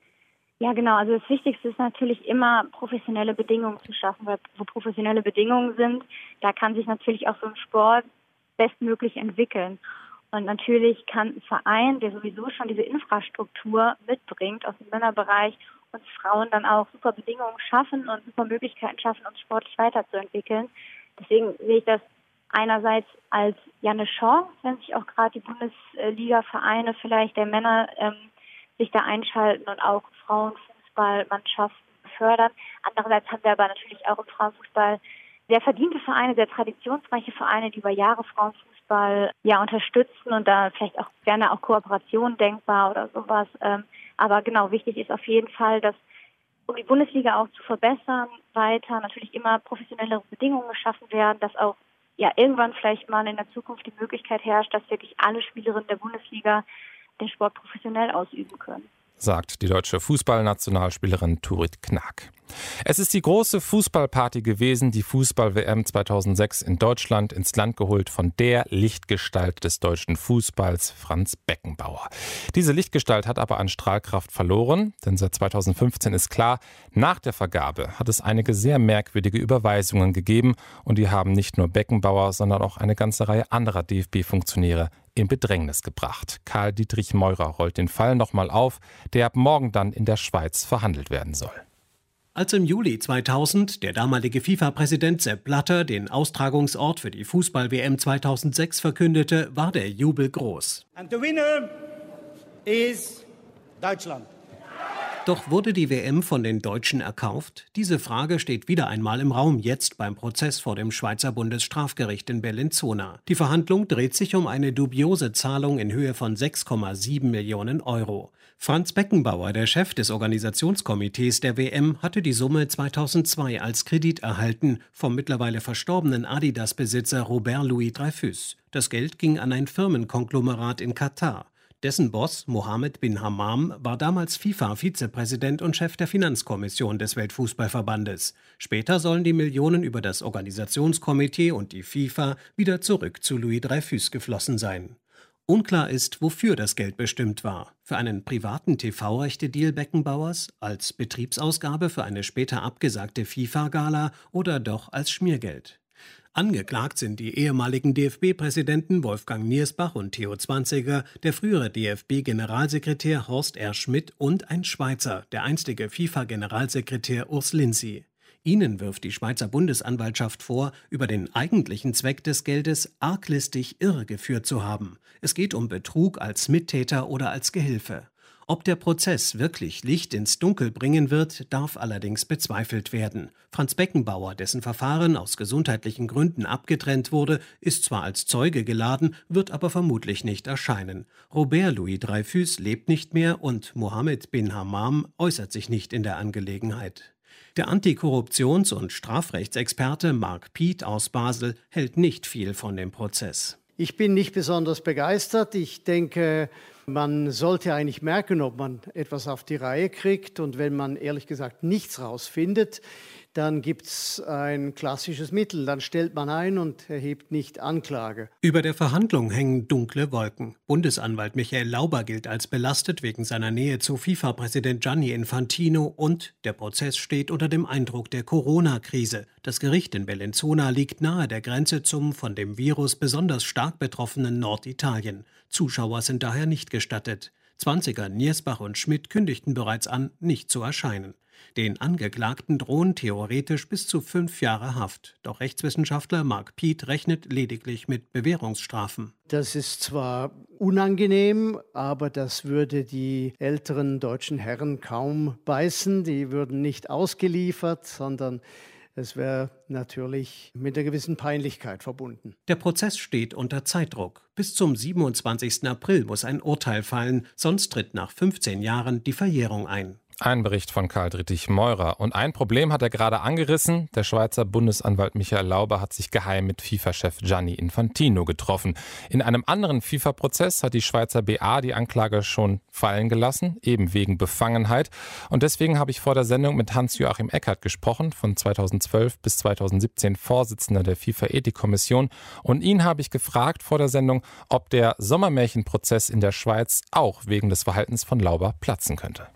Ja, genau. Also das Wichtigste ist natürlich immer, professionelle Bedingungen zu schaffen. Weil wo professionelle Bedingungen sind, da kann sich natürlich auch so ein Sport bestmöglich entwickeln. Und natürlich kann ein Verein, der sowieso schon diese Infrastruktur mitbringt aus dem Männerbereich, uns Frauen dann auch super Bedingungen schaffen und super Möglichkeiten schaffen, uns sportlich weiterzuentwickeln. Deswegen sehe ich das einerseits als eine Chance, wenn sich auch gerade die Bundesliga-Vereine vielleicht der Männer sich da einschalten und auch Frauenfußballmannschaften fördern. Andererseits haben wir aber natürlich auch im Frauenfußball sehr verdiente Vereine, sehr traditionsreiche Vereine, die über Jahre Frauenfußball unterstützen und da vielleicht auch gerne auch Kooperationen denkbar oder sowas. Aber genau, wichtig ist auf jeden Fall, dass um die Bundesliga auch zu verbessern, weiter natürlich immer professionellere Bedingungen geschaffen werden, dass auch irgendwann vielleicht mal in der Zukunft die Möglichkeit herrscht, dass wirklich alle Spielerinnen der Bundesliga den Sport professionell ausüben können. Sagt die deutsche Fußballnationalspielerin Turit Knaak. Es ist die große Fußballparty gewesen, die Fußball-WM 2006 in Deutschland, ins Land geholt von der Lichtgestalt des deutschen Fußballs, Franz Beckenbauer. Diese Lichtgestalt hat aber an Strahlkraft verloren, denn seit 2015 ist klar, nach der Vergabe hat es einige sehr merkwürdige Überweisungen gegeben und die haben nicht nur Beckenbauer, sondern auch eine ganze Reihe anderer DFB-Funktionäre in Bedrängnis gebracht. Karl-Dietrich Meurer rollt den Fall nochmal auf, der ab morgen dann in der Schweiz verhandelt werden soll. Als im Juli 2000 der damalige FIFA-Präsident Sepp Blatter den Austragungsort für die Fußball-WM 2006 verkündete, war der Jubel groß. And the winner is Deutschland. Doch wurde die WM von den Deutschen erkauft? Diese Frage steht wieder einmal im Raum, jetzt beim Prozess vor dem Schweizer Bundesstrafgericht in Bellinzona. Die Verhandlung dreht sich um eine dubiose Zahlung in Höhe von 6,7 Millionen Euro. Franz Beckenbauer, der Chef des Organisationskomitees der WM, hatte die Summe 2002 als Kredit erhalten vom mittlerweile verstorbenen Adidas-Besitzer Robert Louis Dreyfus. Das Geld ging an ein Firmenkonglomerat in Katar. Dessen Boss, Mohammed bin Hammam, war damals FIFA-Vizepräsident und Chef der Finanzkommission des Weltfußballverbandes. Später sollen die Millionen über das Organisationskomitee und die FIFA wieder zurück zu Louis Dreyfus geflossen sein. Unklar ist, wofür das Geld bestimmt war. Für einen privaten TV-Rechte-Deal Beckenbauers, als Betriebsausgabe für eine später abgesagte FIFA-Gala oder doch als Schmiergeld. Angeklagt sind die ehemaligen DFB-Präsidenten Wolfgang Niersbach und Theo Zwanziger, der frühere DFB-Generalsekretär Horst R. Schmidt und ein Schweizer, der einstige FIFA-Generalsekretär Urs Lindsy. Ihnen wirft die Schweizer Bundesanwaltschaft vor, über den eigentlichen Zweck des Geldes arglistig irregeführt zu haben. Es geht um Betrug als Mittäter oder als Gehilfe. Ob der Prozess wirklich Licht ins Dunkel bringen wird, darf allerdings bezweifelt werden. Franz Beckenbauer, dessen Verfahren aus gesundheitlichen Gründen abgetrennt wurde, ist zwar als Zeuge geladen, wird aber vermutlich nicht erscheinen. Robert Louis Dreyfus lebt nicht mehr und Mohammed bin Hammam äußert sich nicht in der Angelegenheit. Der Antikorruptions- und Strafrechtsexperte Marc Piet aus Basel hält nicht viel von dem Prozess. Ich bin nicht besonders begeistert. Ich denke, man sollte eigentlich merken, ob man etwas auf die Reihe kriegt. Und wenn man ehrlich gesagt nichts rausfindet, dann gibt es ein klassisches Mittel. Dann stellt man ein und erhebt nicht Anklage. Über der Verhandlung hängen dunkle Wolken. Bundesanwalt Michael Lauber gilt als belastet wegen seiner Nähe zu FIFA-Präsident Gianni Infantino und der Prozess steht unter dem Eindruck der Corona-Krise. Das Gericht in Bellinzona liegt nahe der Grenze zum von dem Virus besonders stark betroffenen Norditalien. Zuschauer sind daher nicht gestattet. 20er Niersbach und Schmidt kündigten bereits an, nicht zu erscheinen. Den Angeklagten drohen theoretisch bis zu 5 Jahre Haft. Doch Rechtswissenschaftler Marc Piet rechnet lediglich mit Bewährungsstrafen. Das ist zwar unangenehm, aber das würde die älteren deutschen Herren kaum beißen. Die würden nicht ausgeliefert, sondern es wäre natürlich mit einer gewissen Peinlichkeit verbunden. Der Prozess steht unter Zeitdruck. Bis zum 27. April muss ein Urteil fallen, sonst tritt nach 15 Jahren die Verjährung ein. Ein Bericht von Karl-Dietrich Meurer. Und ein Problem hat er gerade angerissen. Der Schweizer Bundesanwalt Michael Lauber hat sich geheim mit FIFA-Chef Gianni Infantino getroffen. In einem anderen FIFA-Prozess hat die Schweizer BA die Anklage schon fallen gelassen, eben wegen Befangenheit. Und deswegen habe ich vor der Sendung mit Hans-Joachim Eckert gesprochen, von 2012 bis 2017 Vorsitzender der FIFA-Ethikkommission. Und ihn habe ich gefragt vor der Sendung, ob der Sommermärchenprozess in der Schweiz auch wegen des Verhaltens von Lauber platzen könnte.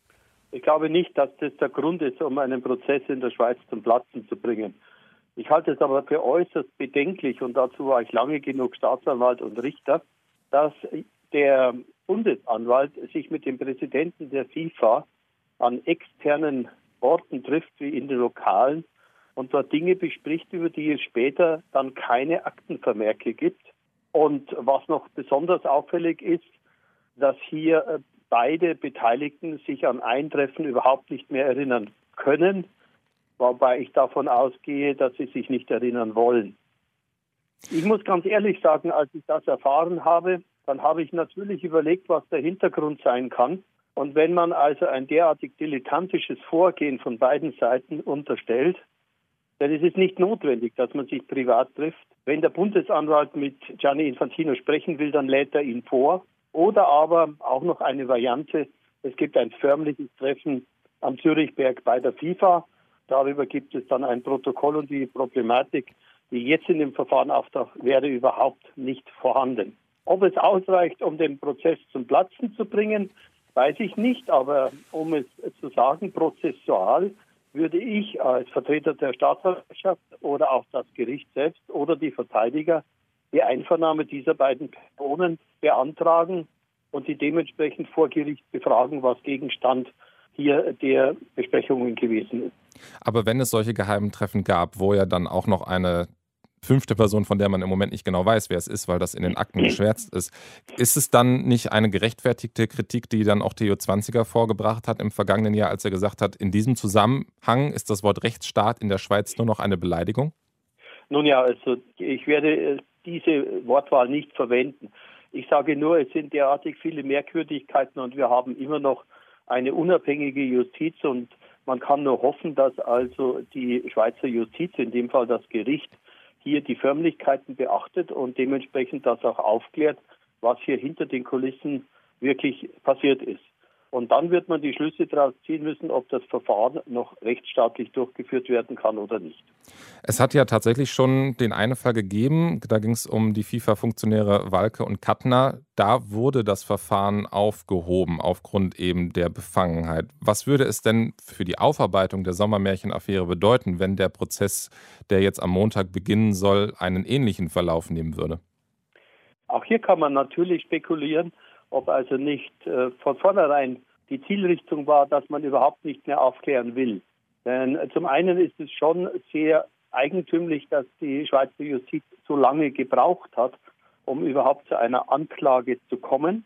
Ich glaube nicht, dass das der Grund ist, um einen Prozess in der Schweiz zum Platzen zu bringen. Ich halte es aber für äußerst bedenklich, und dazu war ich lange genug Staatsanwalt und Richter, dass der Bundesanwalt sich mit dem Präsidenten der FIFA an externen Orten trifft, wie in den Lokalen, und dort Dinge bespricht, über die es später dann keine Aktenvermerke gibt. Und was noch besonders auffällig ist, dass hier beide Beteiligten sich an Eintreffen überhaupt nicht mehr erinnern können, wobei ich davon ausgehe, dass sie sich nicht erinnern wollen. Ich muss ganz ehrlich sagen, als ich das erfahren habe, dann habe ich natürlich überlegt, was der Hintergrund sein kann. Und wenn man also ein derartig dilettantisches Vorgehen von beiden Seiten unterstellt, dann ist es nicht notwendig, dass man sich privat trifft. Wenn der Bundesanwalt mit Gianni Infantino sprechen will, dann lädt er ihn vor. Oder aber auch noch eine Variante, es gibt ein förmliches Treffen am Zürichberg bei der FIFA. Darüber gibt es dann ein Protokoll, und die Problematik, die jetzt in dem Verfahren auftaucht, wäre überhaupt nicht vorhanden. Ob es ausreicht, um den Prozess zum Platzen zu bringen, weiß ich nicht. Aber um es zu sagen, prozessual würde ich als Vertreter der Staatsanwaltschaft oder auch das Gericht selbst oder die Verteidiger die Einvernahme dieser beiden Personen beantragen und die dementsprechend vor Gericht befragen, was Gegenstand hier der Besprechungen gewesen ist. Aber wenn es solche geheimen Treffen gab, wo ja dann auch noch eine 5. Person, von der man im Moment nicht genau weiß, wer es ist, weil das in den Akten geschwärzt ist, ist es dann nicht eine gerechtfertigte Kritik, die dann auch Theo Zwanziger vorgebracht hat im vergangenen Jahr, als er gesagt hat, in diesem Zusammenhang ist das Wort Rechtsstaat in der Schweiz nur noch eine Beleidigung? Nun ja, also ich werde diese Wortwahl nicht verwenden. Ich sage nur, es sind derartig viele Merkwürdigkeiten und wir haben immer noch eine unabhängige Justiz, und man kann nur hoffen, dass also die Schweizer Justiz, in dem Fall das Gericht, hier die Förmlichkeiten beachtet und dementsprechend das auch aufklärt, was hier hinter den Kulissen wirklich passiert ist. Und dann wird man die Schlüsse daraus ziehen müssen, ob das Verfahren noch rechtsstaatlich durchgeführt werden kann oder nicht. Es hat ja tatsächlich schon den einen Fall gegeben, da ging es um die FIFA-Funktionäre Walke und Kattner. Da wurde das Verfahren aufgehoben aufgrund eben der Befangenheit. Was würde es denn für die Aufarbeitung der Sommermärchen-Affäre bedeuten, wenn der Prozess, der jetzt am Montag beginnen soll, einen ähnlichen Verlauf nehmen würde? Auch hier kann man natürlich spekulieren, ob also nicht von vornherein die Zielrichtung war, dass man überhaupt nicht mehr aufklären will. Denn zum einen ist es schon sehr eigentümlich, dass die Schweizer Justiz so lange gebraucht hat, um überhaupt zu einer Anklage zu kommen.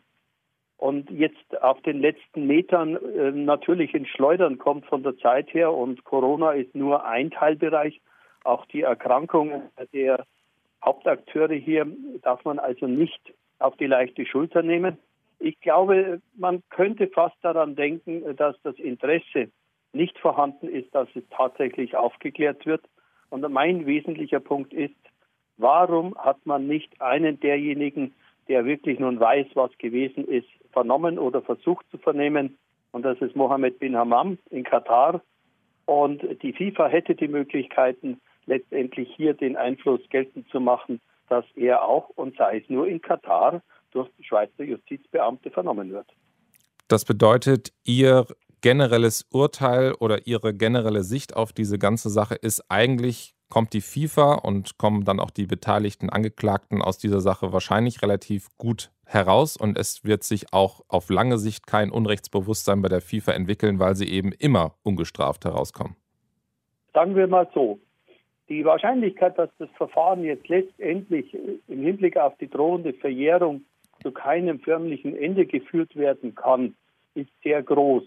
Und jetzt auf den letzten Metern natürlich ins Schleudern kommt von der Zeit her, und Corona ist nur ein Teilbereich. Auch die Erkrankungen der Hauptakteure hier darf man also nicht auf die leichte Schulter nehmen. Ich glaube, man könnte fast daran denken, dass das Interesse nicht vorhanden ist, dass es tatsächlich aufgeklärt wird. Und mein wesentlicher Punkt ist, Warum hat man nicht einen derjenigen, der wirklich nun weiß, was gewesen ist, vernommen oder versucht zu vernehmen? Und das ist Mohammed bin Hammam in Katar. Und die FIFA hätte die Möglichkeiten, letztendlich hier den Einfluss geltend zu machen, dass er auch, und sei es nur in Katar, durch die Schweizer Justizbeamte vernommen wird. Das bedeutet, Ihr generelles Urteil oder Ihre generelle Sicht auf diese ganze Sache ist, eigentlich kommt die FIFA und kommen dann auch die beteiligten Angeklagten aus dieser Sache wahrscheinlich relativ gut heraus und es wird sich auch auf lange Sicht kein Unrechtsbewusstsein bei der FIFA entwickeln, weil sie eben immer ungestraft herauskommen. Sagen wir mal so, die Wahrscheinlichkeit, dass das Verfahren jetzt letztendlich im Hinblick auf die drohende Verjährung zu keinem förmlichen Ende geführt werden kann, ist sehr groß.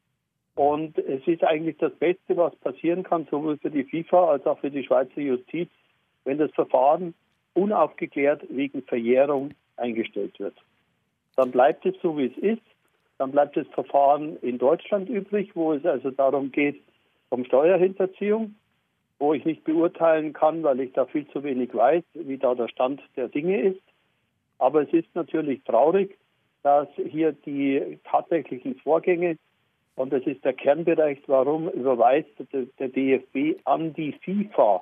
Und es ist eigentlich das Beste, was passieren kann, sowohl für die FIFA als auch für die Schweizer Justiz, wenn das Verfahren unaufgeklärt wegen Verjährung eingestellt wird. Dann bleibt es so, wie es ist. Dann bleibt das Verfahren in Deutschland übrig, wo es also darum geht, um Steuerhinterziehung, wo ich nicht beurteilen kann, weil ich da viel zu wenig weiß, wie da der Stand der Dinge ist. Aber es ist natürlich traurig, dass hier die tatsächlichen Vorgänge, und das ist der Kernbereich, warum überweist der DFB an die FIFA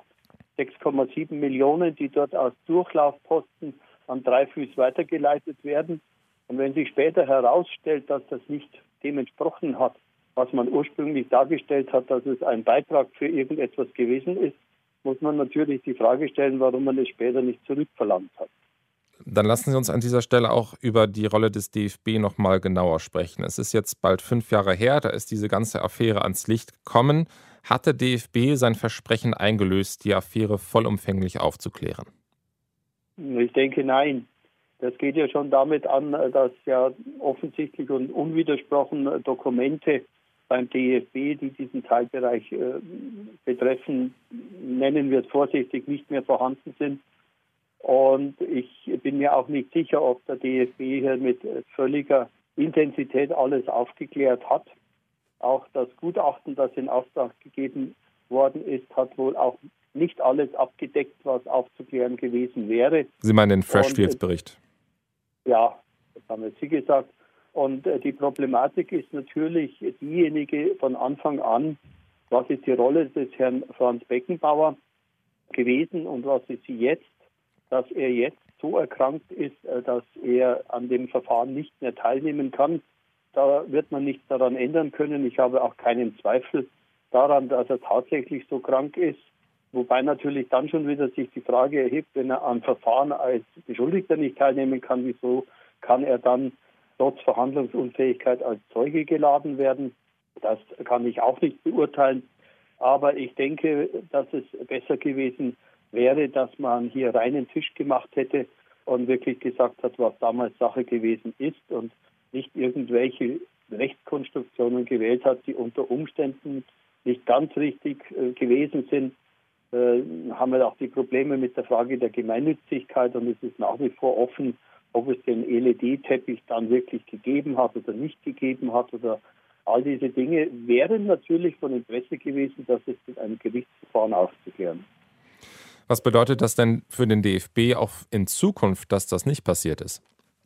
6,7 Millionen, die dort als Durchlaufposten an Dreyfus weitergeleitet werden. Und wenn sich später herausstellt, dass das nicht dem entsprochen hat, was man ursprünglich dargestellt hat, dass es ein Beitrag für irgendetwas gewesen ist, muss man natürlich die Frage stellen, warum man es später nicht zurückverlangt hat. Dann lassen Sie uns an dieser Stelle auch über die Rolle des DFB noch mal genauer sprechen. Es ist jetzt bald 5 Jahre her, da ist diese ganze Affäre ans Licht gekommen. Hat der DFB sein Versprechen eingelöst, die Affäre vollumfänglich aufzuklären? Ich denke, nein. Das geht ja schon damit an, dass ja offensichtlich und unwidersprochen Dokumente beim DFB, die diesen Teilbereich betreffen, nennen wir es vorsichtig, nicht mehr vorhanden sind. Und ich bin mir auch nicht sicher, ob der DFB hier mit völliger Intensität alles aufgeklärt hat. Auch das Gutachten, das in Auftrag gegeben worden ist, hat wohl auch nicht alles abgedeckt, was aufzuklären gewesen wäre. Sie meinen den Freshfields-Bericht? Ja, das haben jetzt Sie gesagt. Und die Problematik ist natürlich diejenige von Anfang an, was ist die Rolle des Herrn Franz Beckenbauer gewesen und was ist sie jetzt, dass er jetzt so erkrankt ist, dass er an dem Verfahren nicht mehr teilnehmen kann. Da wird man nichts daran ändern können. Ich habe auch keinen Zweifel daran, dass er tatsächlich so krank ist. Wobei natürlich dann schon wieder sich die Frage erhebt, wenn er am Verfahren als Beschuldigter nicht teilnehmen kann, wieso kann er dann trotz Verhandlungsunfähigkeit als Zeuge geladen werden? Das kann ich auch nicht beurteilen. Aber ich denke, dass es besser gewesen wäre, dass man hier reinen Tisch gemacht hätte und wirklich gesagt hat, was damals Sache gewesen ist und nicht irgendwelche Rechtskonstruktionen gewählt hat, die unter Umständen nicht ganz richtig gewesen sind. Haben wir auch die Probleme mit der Frage der Gemeinnützigkeit und es ist nach wie vor offen, ob es den LED-Teppich dann wirklich gegeben hat oder nicht gegeben hat oder all diese Dinge wären natürlich von Interesse gewesen, das ist mit einem Gerichtsverfahren aufzuklären. Was bedeutet das denn für den DFB auch in Zukunft, dass das nicht passiert ist?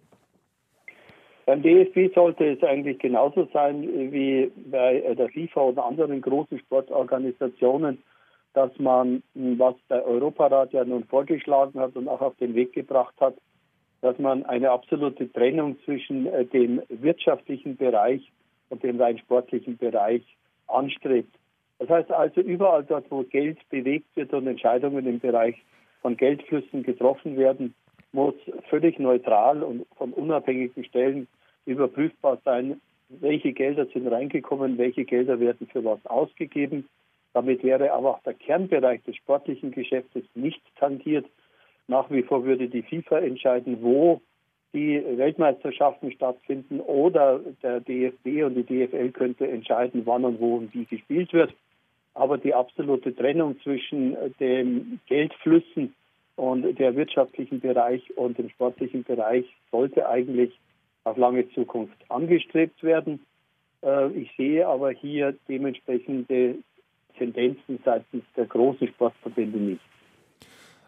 Beim DFB sollte es eigentlich genauso sein wie bei der FIFA oder anderen großen Sportorganisationen, dass man, was der Europarat ja nun vorgeschlagen hat und auch auf den Weg gebracht hat, dass man eine absolute Trennung zwischen dem wirtschaftlichen Bereich und dem rein sportlichen Bereich anstrebt. Das heißt also, überall dort, wo Geld bewegt wird und Entscheidungen im Bereich von Geldflüssen getroffen werden, muss völlig neutral und von unabhängigen Stellen überprüfbar sein, welche Gelder sind reingekommen, welche Gelder werden für was ausgegeben. Damit wäre aber auch der Kernbereich des sportlichen Geschäftes nicht tangiert. Nach wie vor würde die FIFA entscheiden, wo die Weltmeisterschaften stattfinden oder der DFB und die DFL könnte entscheiden, wann und wo und wie gespielt wird. Aber die absolute Trennung zwischen den Geldflüssen und der wirtschaftlichen Bereich und dem sportlichen Bereich sollte eigentlich auf lange Zukunft angestrebt werden. Ich sehe aber hier dementsprechende Tendenzen seitens der großen Sportverbände nicht.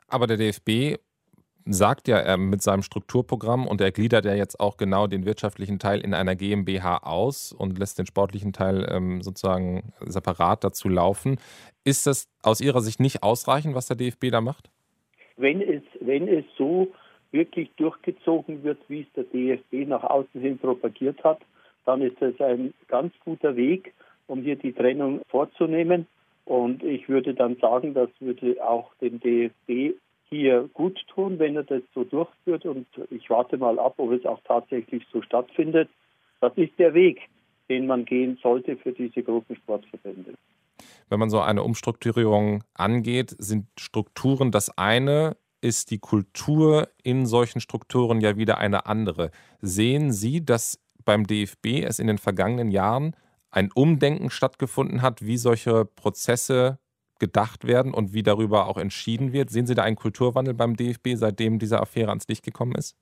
Aber der DFB sagt ja mit seinem Strukturprogramm, und er gliedert ja jetzt auch genau den wirtschaftlichen Teil in einer GmbH aus und lässt den sportlichen Teil sozusagen separat dazu laufen. Ist das aus Ihrer Sicht nicht ausreichend, was der DFB da macht? Wenn es so wirklich durchgezogen wird, wie es der DFB nach außen hin propagiert hat, dann ist das ein ganz guter Weg, um hier die Trennung vorzunehmen. Und ich würde dann sagen, das würde auch dem DFB hier gut tun, wenn er das so durchführt. Und ich warte mal ab, ob es auch tatsächlich so stattfindet. Das ist der Weg, den man gehen sollte für diese großen Sportverbände. Wenn man so eine Umstrukturierung angeht, sind Strukturen das eine, ist die Kultur in solchen Strukturen ja wieder eine andere. Sehen Sie, dass beim DFB es in den vergangenen Jahren ein Umdenken stattgefunden hat, wie solche Prozesse gedacht werden und wie darüber auch entschieden wird? Sehen Sie da einen Kulturwandel beim DFB, seitdem diese Affäre ans Licht gekommen ist?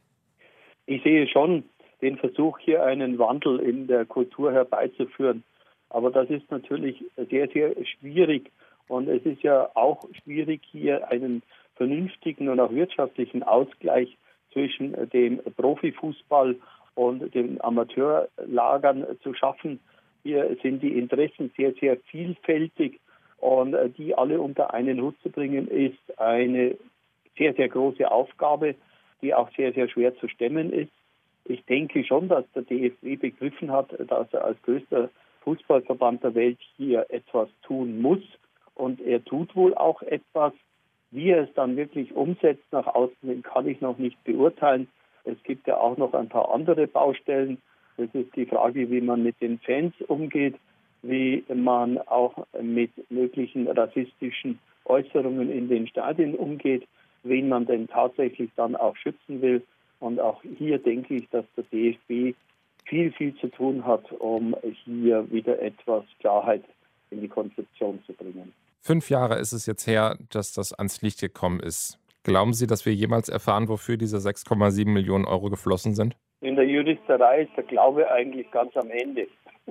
Ich sehe schon den Versuch, hier einen Wandel in der Kultur herbeizuführen. Aber das ist natürlich sehr, sehr schwierig. Und es ist ja auch schwierig, hier einen vernünftigen und auch wirtschaftlichen Ausgleich zwischen dem Profifußball und den Amateurlagern zu schaffen. Hier sind die Interessen sehr, sehr vielfältig. Und die alle unter einen Hut zu bringen, ist eine sehr, sehr große Aufgabe, die auch sehr, sehr schwer zu stemmen ist. Ich denke schon, dass der DFB begriffen hat, dass er als größter Fußballverband der Welt hier etwas tun muss. Und er tut wohl auch etwas. Wie er es dann wirklich umsetzt nach außen, kann ich noch nicht beurteilen. Es gibt ja auch noch ein paar andere Baustellen. Das ist die Frage, wie man mit den Fans umgeht, wie man auch mit möglichen rassistischen Äußerungen in den Stadien umgeht, wen man denn tatsächlich dann auch schützen will. Und auch hier denke ich, dass der DFB viel, viel zu tun hat, um hier wieder etwas Klarheit in die Konzeption zu bringen. 5 Jahre ist es jetzt her, dass das ans Licht gekommen ist. Glauben Sie, dass wir jemals erfahren, wofür diese 6,7 Millionen Euro geflossen sind? In der Juristerei ist der Glaube eigentlich ganz am Ende.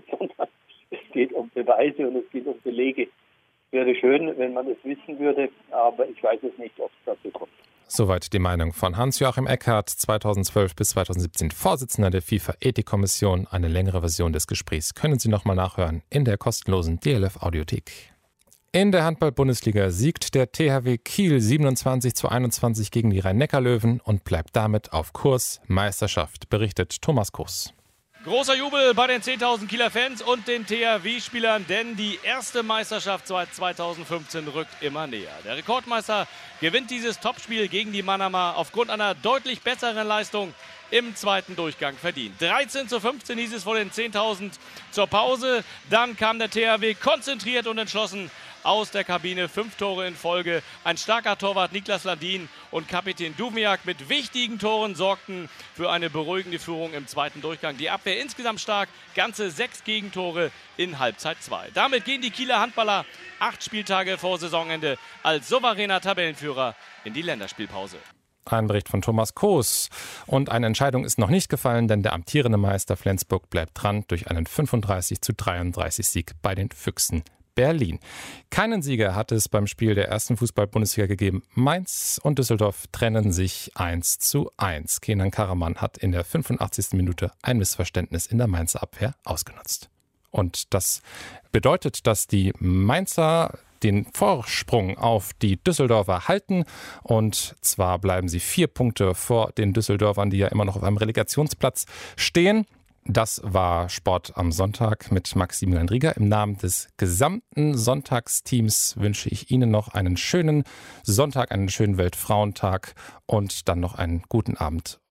Es geht um Beweise und es geht um Belege. Wäre schön, wenn man es wissen würde, aber ich weiß es nicht, ob es dazu kommt. Soweit die Meinung von Hans-Joachim Eckhardt, 2012 bis 2017 Vorsitzender der FIFA-Ethikkommission. Eine längere Version des Gesprächs können Sie nochmal nachhören in der kostenlosen DLF-Audiothek. In der Handball-Bundesliga siegt der THW Kiel 27:21 gegen die Rhein-Neckar-Löwen und bleibt damit auf Kurs Meisterschaft, berichtet Thomas Kuss. Großer Jubel bei den 10.000 Kieler Fans und den THW-Spielern, denn die erste Meisterschaft seit 2015 rückt immer näher. Der Rekordmeister gewinnt dieses Topspiel gegen die Mannheimer aufgrund einer deutlich besseren Leistung im zweiten Durchgang verdient. 13:15 hieß es vor den 10.000 zur Pause. Dann kam der THW konzentriert und entschlossen aus der Kabine. 5 Tore in Folge. Ein starker Torwart Niklas Landin und Kapitän Duvniak mit wichtigen Toren sorgten für eine beruhigende Führung im zweiten Durchgang. Die Abwehr insgesamt stark. Ganze 6 Gegentore in Halbzeit 2. Damit gehen die Kieler Handballer 8 Spieltage vor Saisonende als souveräner Tabellenführer in die Länderspielpause. Ein Bericht von Thomas Koos. Und eine Entscheidung ist noch nicht gefallen, denn der amtierende Meister Flensburg bleibt dran durch einen 35:33 Sieg bei den Füchsen Berlin. Keinen Sieger hat es beim Spiel der ersten Fußball-Bundesliga gegeben. Mainz und Düsseldorf trennen sich 1:1. Kenan Karaman hat in der 85. Minute ein Missverständnis in der Mainzer Abwehr ausgenutzt. Und das bedeutet, dass die Mainzer den Vorsprung auf die Düsseldorfer halten. Und zwar bleiben sie 4 Punkte vor den Düsseldorfern, die ja immer noch auf einem Relegationsplatz stehen. Das war Sport am Sonntag mit Maximilian Rieger. Im Namen des gesamten Sonntagsteams wünsche ich Ihnen noch einen schönen Sonntag, einen schönen Weltfrauentag und dann noch einen guten Abend